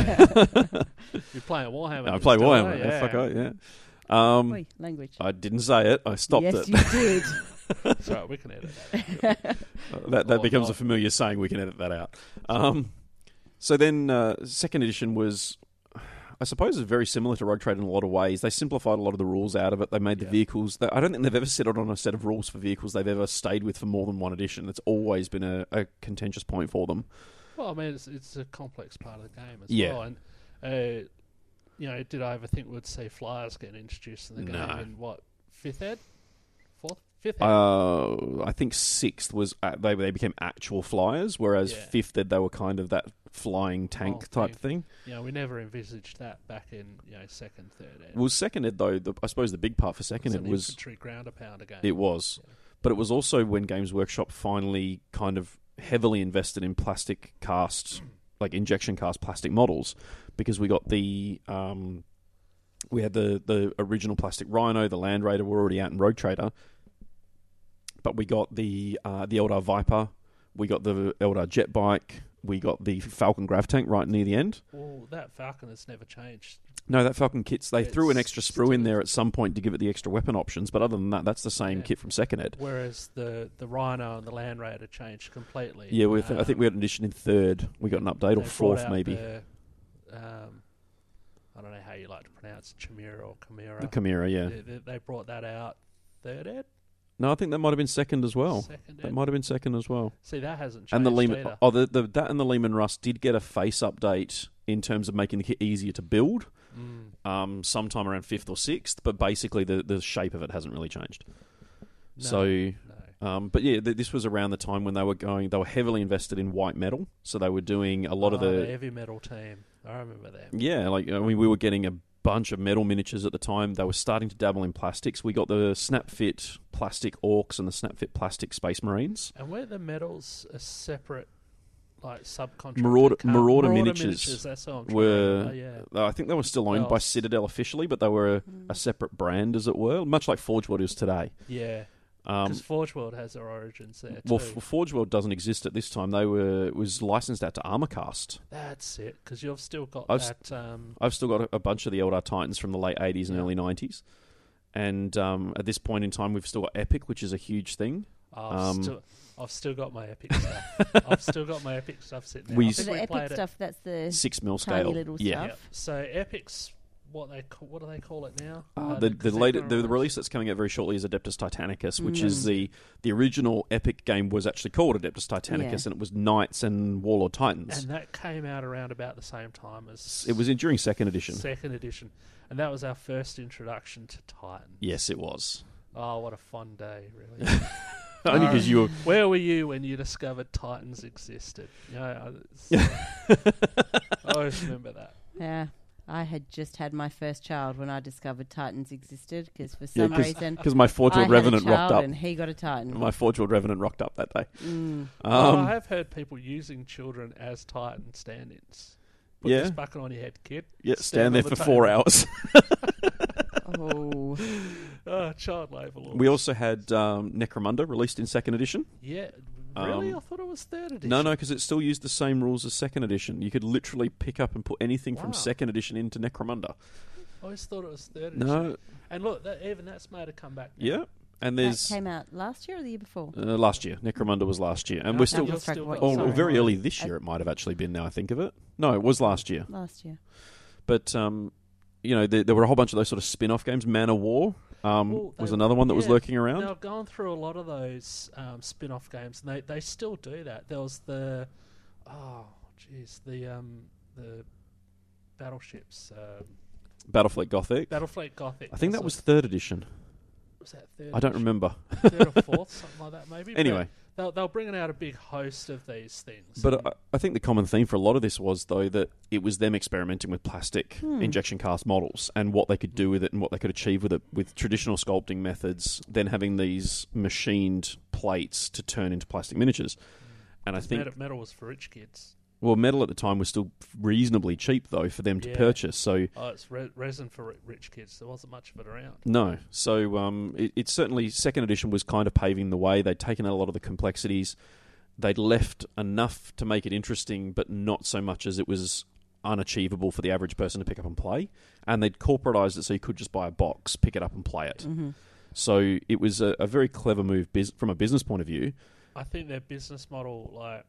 You're playing Warhammer. I play still, Warhammer. eh? Yeah. Yeah. Fuck it, yeah. Um, Oi, language. I didn't say it. I stopped yes, it. you did. That's right. We can edit that. Uh, that that Or becomes a not. familiar saying. We can edit that out. Um, so then, uh, second edition was, I suppose, is very similar to Rogue Trade in a lot of ways. They simplified a lot of the rules out of it. They made the Yeah. vehicles. That, I don't think they've ever settled on a set of rules for vehicles they've ever stayed with for more than one edition. It's always been a, a contentious point for them. Well, I mean, it's, it's a complex part of the game as Yeah. well. And, uh, you know, did I ever think we'd see flyers getting introduced in the game No. in, what, fifth ed? Fourth? Fifth ed? Uh, I think sixth was uh, they they became actual flyers, whereas Yeah. fifth ed they were kind of that flying tank Oh, type thing. you know, we never envisaged that back in, you know, second, third ed. Well, second ed though, the, I suppose the big part for second It's ed an was infantry grounder pounder game. it was, Yeah. but it was also when Games Workshop finally kind of heavily invested in plastic cast, like injection cast plastic models, because we got the um, we had the the original plastic Rhino, the Land Raider were already out in Rogue Trader, but we got the uh, the Eldar Viper, we got the Eldar Jet Bike, we got the Falcon Grav Tank right near the end. Well, that Falcon has never changed. No, that Falcon kit's they threw an It's extra sprue in still- there at some point to give it the extra weapon options, but other than that, that's the same Yeah. kit from second ed. Whereas the, the Rhino and the Land Raider changed completely. Yeah, we I think Um, we had an edition in third. We got an update, or they brought fourth out maybe. The, um, I don't know how you like to pronounce Chimera or Chimera. The Chimera, yeah. They, they, they brought that out third ed. No, I think that might have been second as well. Second, That Ed? might have been second as well. See, that hasn't changed And the Lehman, either. oh, the, the that and the Lehman Russ did get a face update in terms of making the kit easier to build. Mm. Um, sometime around fifth or sixth, but basically the the shape of it hasn't really changed. No, So, no. um, but yeah, th- this was around the time when they were going. They were heavily invested in white metal, so they were doing a lot of Oh, the heavy metal team. I remember that. yeah, like I mean, we were getting a bunch of metal miniatures at the time. They were starting to dabble in plastics. We got the Snapfit plastic Orcs and the Snapfit plastic Space Marines. And were the metals a separate, like, subcontract? Marauder- com- Marauder Miniatures. Miniatures That's what I'm trying were- to remember, yeah. I think they were still owned Well, by Citadel officially, but they were a, a separate brand, as it were, much like Forge World is today. Yeah. Um, Because Forge World has their origins there, well, too. F- Forge World doesn't exist at this time. They were it was licensed out to Armorcast. That's it, because you've still got I've that... Um, I've still got a, a bunch of the Eldar Titans from the late eighties and Yeah. early nineties. And um, at this point in time, we've still got Epic, which is a huge thing. I've, um, still, I've still got my epic stuff. I've still got my epic stuff sitting there. We I s- So think the we epic played it- stuff, that's the Six mil tiny scale. little yeah. stuff. Yeah. So epic's what they call, what do they call it now? Uh, the the, Xenon later, the, or- the release that's coming out very shortly is Adeptus Titanicus, which Mm. is the the original Epic game was actually called Adeptus Titanicus, Yeah. and it was Knights and Warlord Titans. And that came out around about the same time as It was in, during second edition. second edition, and that was our first introduction to Titan. Yes, it was. Oh, what a fun day, really. Only Uh, because you were. Where were you when you discovered Titans existed? You know, I, I always remember that. Yeah. I had just had my first child when I discovered Titans existed because for Yeah, some reason Because my Forge I World had a Revenant rocked child up. and he got a Titan. My Forge World Revenant rocked up that day. Mm. Oh, Um, I have heard people using children as Titan stand-ins. Put Yeah. this bucket on your head, kid. yeah, stand there on for the four table. hours. Oh. Oh, child labour laws. We also had um, Necromunda released in second edition. Yeah, really? Um, I thought it was third edition. No, no, because it still used the same rules as second edition. You could literally pick up and put anything from Wow. second edition into Necromunda. I always thought it was third edition. No, And look, that, even that's made a comeback now. yeah, and That there's came out last year or the year before? uh, last year. Necromunda was last year, and No, we're no, still. you've Lost track still of what got Oh, you some sorry. very more. early this year. It might have actually been. Now I think of it. No, it was last year. Last year. But um, you know, there, there were a whole bunch of those sort of spin-off games. Man of War um, Well, they- was another one that was yeah, lurking around. Now, I've gone through a lot of those um, spin-off games, and they, they still do that. There was the, oh, jeez, the um, the battleships, um, Battlefleet Gothic. Battlefleet Gothic. I think that's that was a- third edition. was that third? I don't edition? remember. Third or fourth, something like that, maybe. But Anyway, they'll they'll bring out a big host of these things. but I, I think the common theme for a lot of this was, though, that it was them experimenting with plastic Hmm. injection cast models and what they could do with it and what they could achieve with it with traditional sculpting methods, then having these machined plates to turn into plastic miniatures. And I think, metal, metal was for rich kids. well, metal at the time was still reasonably cheap, though, for them to Yeah. purchase. So, Oh, it's re- resin for ri- rich kids. There wasn't much of it around. no. So, um, it, it certainly, second edition was kind of paving the way. They'd taken out a lot of the complexities. They'd left enough to make it interesting, but not so much as it was unachievable for the average person to pick up and play. And they'd corporatized it so you could just buy a box, pick it up and play it. Mm-hmm. So it was a, a very clever move bus- from a business point of view. I think their business model, like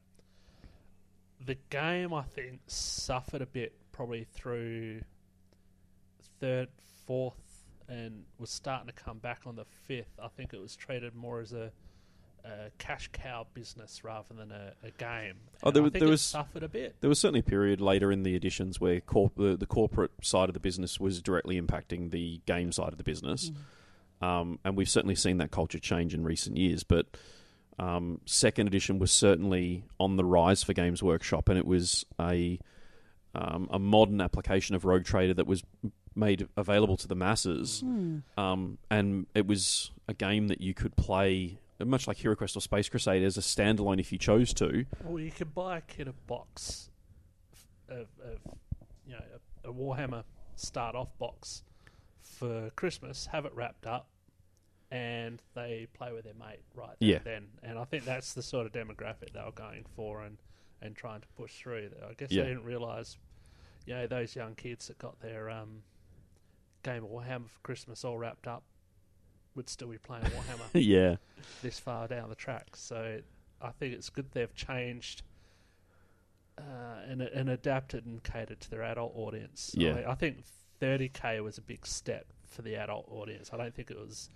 the game, I think suffered a bit probably through third, fourth, and was starting to come back on the fifth. I think it was treated more as a, a cash cow business rather than a, a game. Oh, And there I was- think there it was- suffered a bit. There was certainly a period later in the editions where corp- the, the corporate side of the business was directly impacting the game side of the business. Um, and we've certainly seen that culture change in recent years. But um, second edition was certainly on the rise for Games Workshop, and it was a um, a modern application of Rogue Trader that was made available to the masses. Um, and it was a game that you could play, much like HeroQuest or Space Crusade, as a standalone if you chose to. Well, you could buy a kit of box of, of you know, a, a Warhammer start off box for Christmas, have it wrapped up, and they play with their mate right there Yeah. and then. And I think that's the sort of demographic they were going for and, and trying to push through. I guess Yeah. they didn't realise, you know, those young kids that got their um, game of Warhammer for Christmas all wrapped up would still be playing Warhammer Yeah. this far down the track. So I think it's good they've changed uh, and and adapted and catered to their adult audience. Yeah. I, I think thirty K was a big step for the adult audience. I don't think it was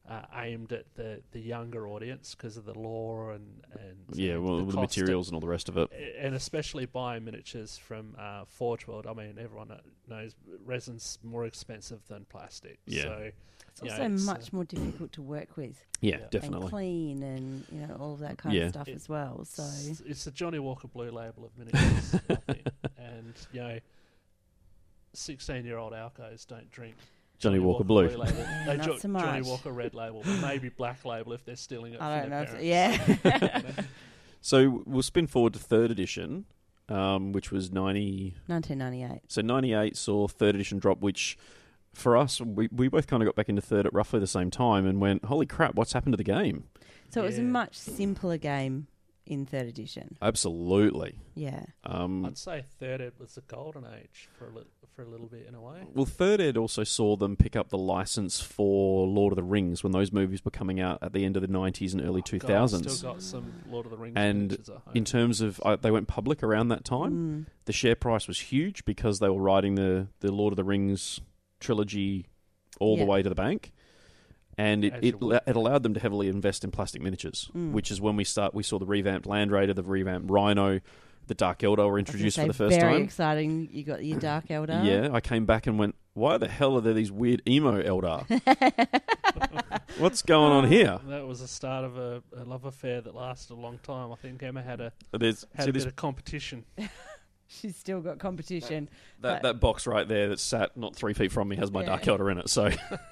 uh, aimed at the, the younger audience because of the lore and, and Yeah, and well, the the, cost materials and all the rest of it. of- and especially buying miniatures from uh, Forge World. I mean, everyone knows resin's more expensive than plastic. Yeah. So, It's you know, also it's, much uh, more difficult to work with Yeah, Yeah. definitely. and clean and, you know, all that kind Yeah. of stuff It- as well. So It's, it's the Johnny Walker Blue Label of miniatures, I think. And, you know, sixteen-year-old alcos don't drink Johnny Walker Blue. Label. Yeah, They not jo- so Johnny much. Walker Red Label, maybe Black Label if they're stealing it I from don't know. their If, parents. yeah. You know? So we'll spin forward to third edition, um, which was ninety. nineteen ninety-eight. So ninety-eight saw third edition drop, which for us, we, we both kind of got back into third at roughly the same time and went, holy crap, what's happened to the game? So it was a Yeah. much simpler game in third edition. Absolutely. Yeah. Um, I'd say third ed was the golden age for a, li- for a little bit in a way. well, third ed also saw them pick up the license for Lord of the Rings when those movies were coming out at the end of the nineties and early Oh, two God, thousands. I've still got some Lord of the Rings And miniatures at home. In terms of, uh, they went public around that time. Mm. The share price was huge because they were riding the, the Lord of the Rings trilogy all Yeah. the way to the bank. And it, As it, you would. it allowed them to heavily invest in plastic miniatures, Mm. which is when we start. We saw the revamped Land Raider, the revamped Rhino, the Dark Eldar were I was gonna introduced for say, the first very time. exciting. You got your Dark Eldar. Yeah, I came back and went, why the hell are there these weird emo Eldar? What's going on here? That was the start of a, a love affair that lasted a long time. I think Emma had a There's had see a this, bit of competition. She's still got competition. that that box right there that's sat not three feet from me has my Yeah. Dark Eldar in it. So,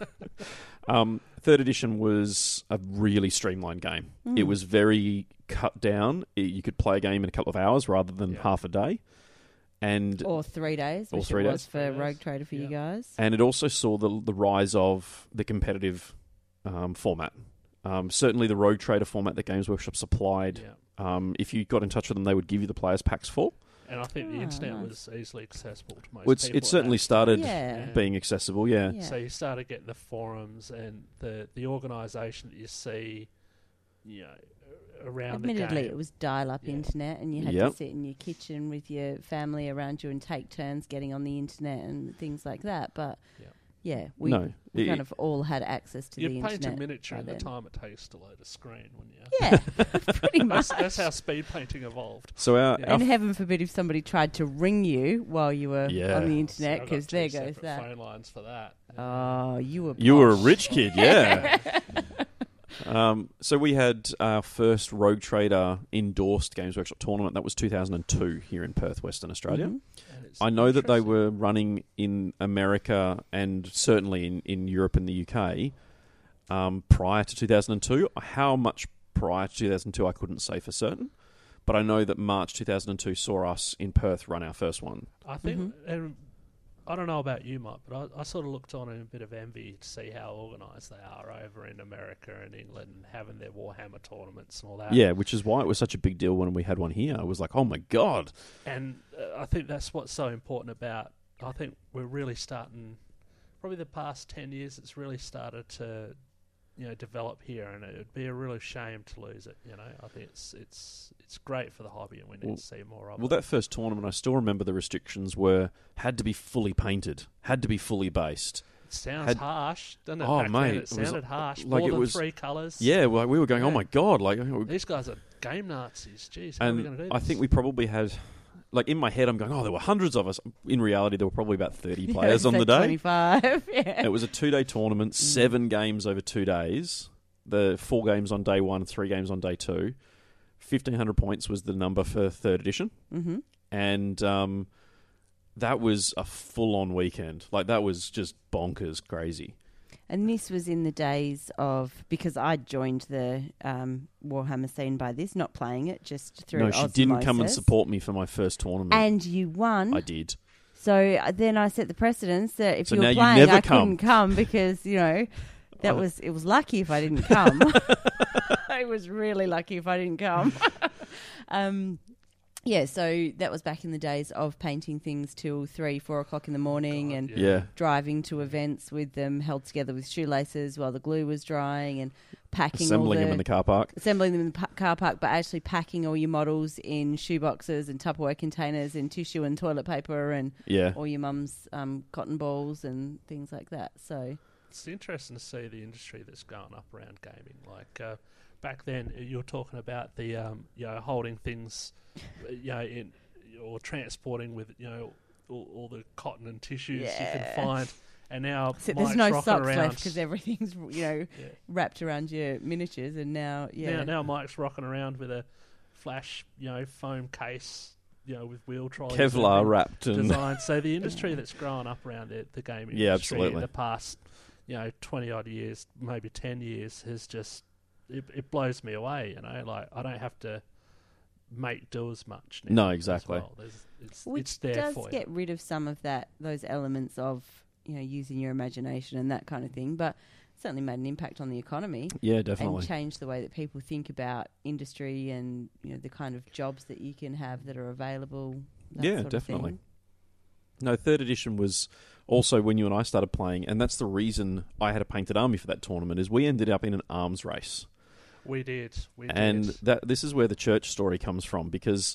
um, third edition was a really streamlined game. Mm. It was very cut down. It- you could play a game in a couple of hours rather than Yeah. half a day, and Or three days, Or which three it was days. for Three Rogue days. Trader for you Yeah. guys. and it also saw the the rise of the competitive um, format. Um, certainly, the Rogue Trader format that Games Workshop supplied. Yeah. Um, if you got in touch with them, they would give you the players packs for. And I think the Ah, internet nice. was easily accessible to most Well, it's, people. it certainly at that started Yeah. being accessible. Yeah. Yeah. So you started getting the forums and the, the organisation that you see, you know, around Admittedly, the game. it was dial-up Yeah. internet, and you had Yep. to sit in your kitchen with your family around you and take turns getting on the internet and things like that. But Yep. yeah, we, No, we it- kind of all had access to You'd the paint internet. a miniature by in the then. time it takes to load a screen, wouldn't you? Yeah, pretty much. That's, that's how speed painting evolved. So our, Yeah. our And heaven forbid if somebody tried to ring you while you were Yeah. on the So internet, I've got because two there goes separate that. phone lines for that. Oh, you were you were a posh. rich kid, yeah. um, so we had our first Rogue Trader endorsed Games Workshop tournament. That was two thousand two here in Perth, Western Australia. Mhm. And it's I know that they interesting. were running in America and certainly in, in Europe and the U K um, prior to two thousand two. How much prior to two thousand two I couldn't say for certain, but I know that March two thousand two saw us in Perth run our first one. I think, Mm-hmm. and I don't know about you, Mike, but I, I sort of looked on in a bit of envy to see how organised they are over in America and England and having their Warhammer tournaments and all that. Yeah, which is why it was such a big deal when we had one here. I was like, oh my God. And uh, I think that's what's so important about. I think we're really starting, probably the past ten years, it's really started to, you know, develop here, and it would be a real shame to lose it. You know, I think it's it's it's great for the hobby, and we need Well- to see more of Well, it. that first tournament, I still remember the restrictions were had to be fully painted, had to be fully based. It sounds had- harsh, doesn't it? Oh, Back mate, then it it was sounded harsh. like More it than was- three colours. Yeah, well, we were going, oh Yeah. my God. Like, These guys are game Nazis. Jeez, how are we going to and do I this? think we probably had, like in my head, I'm going, oh, there were hundreds of us. In reality, there were probably about thirty Yeah, players on so the day. twenty-five. Yeah. It was a two-day tournament, seven games over two days. The four games on day one, three games on day two. fifteen hundred points was the number for third edition. Mm-hmm. And um, that was a full-on weekend. Like, that was just bonkers crazy. And this was in the days of, because I joined the um, Warhammer scene by this, not playing it, just through No, she didn't come and osmosis. support me for my first tournament. And you won. I did. So uh, then I set the precedence that if So you now were you playing, never I come. couldn't come because, you know, that Oh. was, it was lucky if I didn't come. I was really lucky if I didn't come. um, yeah, so that was back in the days of painting things till three, four o'clock in the morning God, and yeah. Yeah. driving to events with them held together with shoelaces while the glue was drying and packing Assembling all the, them in the car park. assembling them in the pa- car park, but actually packing all your models in shoe boxes and Tupperware containers and tissue and toilet paper and Yeah. all your mum's um, cotton balls and things like that. So it's interesting to see the industry that's going up around gaming. Like uh, back then, you were talking about the um, you know holding things, you know, in or transporting with you know all, all the cotton and tissues Yeah. you can find, and now So Mike's there's no rocking socks around. left because everything's you know Yeah. wrapped around your miniatures, and now yeah, Now, now Mike's rocking around with a flash, you know, foam case, you know, with wheel trolleys, and Kevlar everything wrapped and designed. So the industry that's grown up around the, the gaming Yeah, industry in absolutely. the past, you know, twenty odd years, maybe ten years, has just it, it blows me away. You know, like I don't have to make do as much. Now No, as exactly. well. There's- It's, which it's there does for you. get rid of some of that those elements of you know using your imagination and that kind of thing, but certainly made an impact on the economy yeah, definitely. and changed the way that people think about industry and you know the kind of jobs that you can have that are available. That Yeah, sort of definitely. thing. No, third edition was also when you and I started playing, and that's the reason I had a painted army for that tournament. Is we ended up in an arms race, We did. We and did. that this is where the church story comes from. Because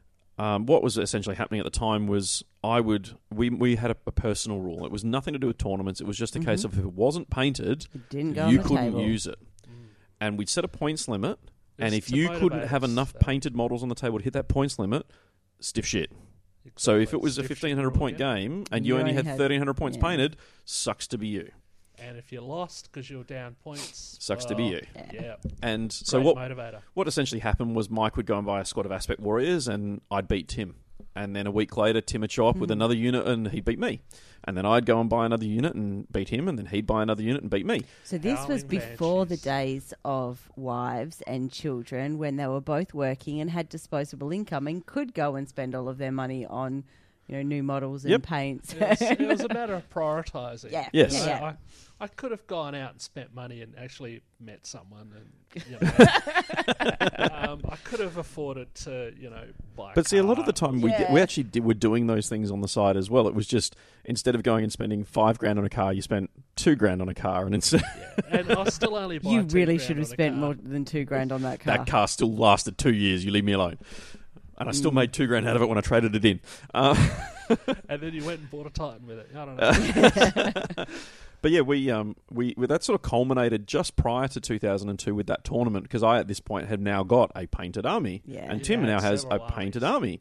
um, what was essentially happening at the time was I would we we had a, a personal rule. It was nothing to do with tournaments. It was just a case Mhm. of if it wasn't painted, It didn't go you on the couldn't table. use it, Mm. and we'd set a points limit. And It's if to you couldn't motivate have us, enough so- painted models on the table to hit that points limit, stiff shit. So if Exactly. it was a Stiff fifteen shit hundred rule point again. game and You you only only had had- thirteen hundred points yeah. painted, sucks to be you. And if you lost because you were down points, Sucks to be well, you. Yeah. Yeah. And so Great what motivator. what essentially happened was Mike would go and buy a squad of Aspect Warriors and I'd beat Tim. And then a week later, Tim would show up with Mhm. another unit and he'd beat me. And then I'd go and buy another unit and beat him, and then he'd buy another unit and beat me. So this was Howling before the banshees. days of wives and children when they were both working and had disposable income and could go and spend all of their money on, you know, new models and Yep. paints. It was, it was a matter of prioritising. Yeah. Yes. You know, Yeah, yeah. I, I could have gone out and spent money and actually met someone, and you know, um, I could have afforded to, you know, buy. But see, a lot of the time we did, we Yeah. actually did, were doing those things on the side as well. It was just instead of going and spending five grand on a car, you spent two grand on a car, and instead yeah. And I still only buy. You two really grand should have on a spent car. more than two grand on that car. that car still lasted two years. You leave me alone. And I still Mm. made two grand out of it when I traded it in. Uh, And then you went and bought a Titan with it. I don't know. But yeah, we um we well, that sort of culminated just prior to two thousand two with that tournament, because I at this point had now got a painted army, Yeah. and You Tim had now has a several painted armies. army,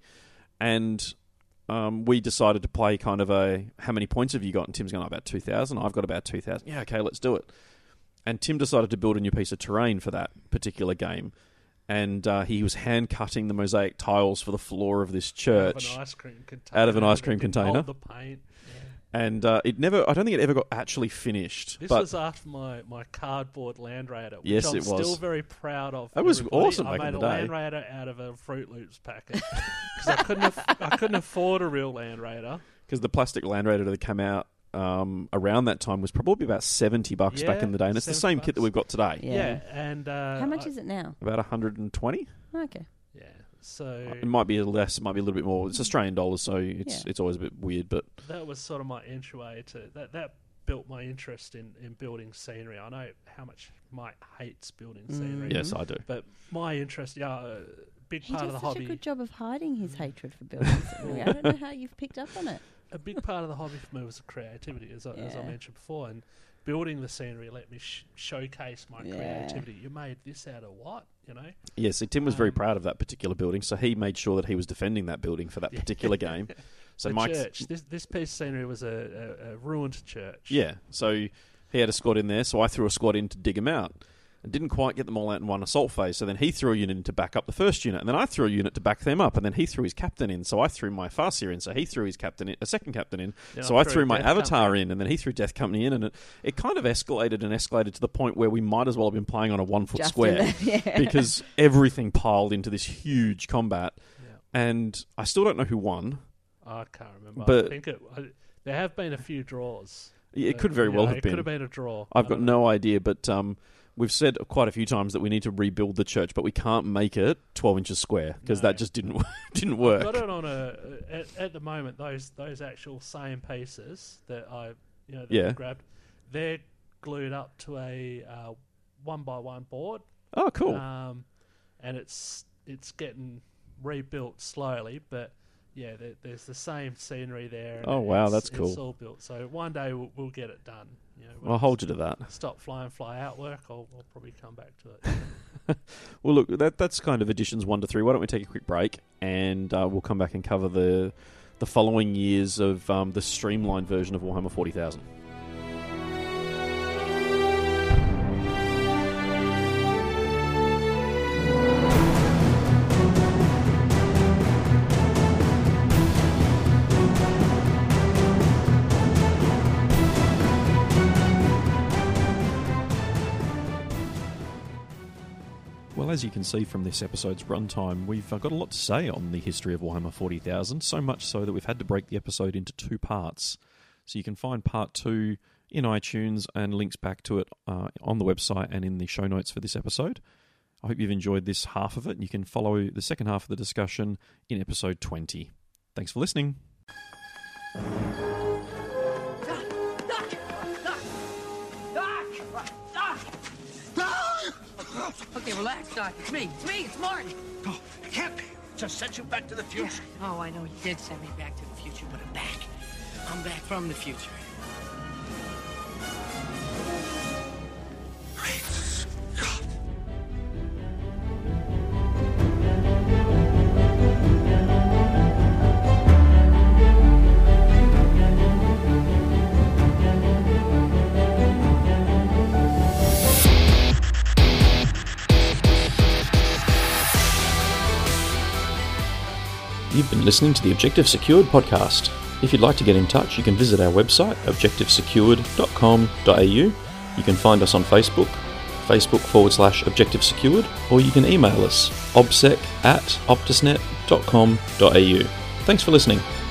and um we decided to play kind of a how many points have you got? And Tim's going, about two thousand. I've got about two thousand. Yeah, okay, let's do it. And Tim decided to build a new piece of terrain for that particular game. And uh, he was hand cutting the mosaic tiles for the floor of this church. Out of an ice cream container. Out of an ice that cream didn't container. hold the paint. And uh, it never, I don't think it ever got actually finished. This but was after my, my cardboard Land Raider, which Yes, I'm it was. still very proud of. That was everybody. awesome I back in made the a day. Land Raider out of a Fruit Loops packet because I couldn't aff- I couldn't afford a real Land Raider. because the plastic Land Raider that came out um, around that time was probably about seventy bucks back Yeah, in the day, and it's the seventy same kit that bucks. we've got today. Yeah. Yeah, and uh, How much I- is it now? About one hundred twenty. Okay. Yeah, so It might be less, it might be a little bit more. It's Australian dollars, so it's Yeah. it's always a bit weird. But that was sort of my entryway to that. That built my interest in, in building scenery. I know how much Mike hates building scenery. Mm. yes, I do. But my interest, yeah, a big He part does of the such hobby. a good job of hiding his hatred for building scenery. I don't know how you've picked up on it. A big part of the hobby for me was the creativity, as I, as I Yeah. mentioned before, and building the scenery let me sh- showcase my Yeah. creativity. You made this out of what, you know? Yes, see, Tim was very Um, proud of that particular building, so he made sure that he was defending that building for that Yeah. particular game. So the Mike's, church. This this piece of scenery was a, a, a ruined church. yeah, so he had a squad in there, so I threw a squad in to dig him out. And didn't quite get them all out in one assault phase, so then he threw a unit in to back up the first unit, and then I threw a unit to back them up, and then he threw his captain in, so I threw my Farseer in, so he threw his captain in, a second captain in, Then so I threw threw a my Death Avatar Company. in, and then he threw Death Company in, and it, it kind of escalated and escalated to the point where we might as well have been playing on a one-foot Just square, in the- yeah. because everything piled into this huge combat, Yeah. and I still don't know who won. I can't remember. But- I think it. I, there have been a few draws. It Uh, could very you well know, have It been. could have been a draw. I've I got don't know. no idea, but um, we've said quite a few times that we need to rebuild the church, but we can't make it twelve inches square because No. that just didn't didn't work. Got it on a at, at the moment. Those those actual same pieces that I you know that Yeah. I grabbed, they're glued up to a uh, one by one board. Oh, cool. Um, and it's it's getting rebuilt slowly, but yeah, there, there's the same scenery there. And Oh, wow, it's- that's It's cool. all built. So one day we'll, we'll get it done. You know, when I'll I hold you to that. Stop fly and fly out work. I'll, I'll probably come back to it. Well, look, that that's kind of editions one to three. Why don't we take a quick break, and uh, we'll come back and cover the the following years of um, the streamlined version of Warhammer forty thousand. Well, as you can see from this episode's runtime, we've uh, got a lot to say on the history of Warhammer forty thousand, so much so that we've had to break the episode into two parts. So you can find part two in iTunes and links back to it uh, on the website and in the show notes for this episode. I hope you've enjoyed this half of it, and you can follow the second half of the discussion in episode twenty. Thanks for listening. Okay, relax, Doc. It's me. It's me. It's Martin. Oh, it can't be. Just sent you back to the future. Oh, I know you did send me back to the future, but I'm back. I'm back from the future. Great Scott. You've been listening to the Objective Secured podcast. If you'd like to get in touch, you can visit our website, objective secured dot com dot a u. You can find us on Facebook, Facebook forward slash Objective Secured, or you can email us, obsec at optusnet dot com dot a u. Thanks for listening.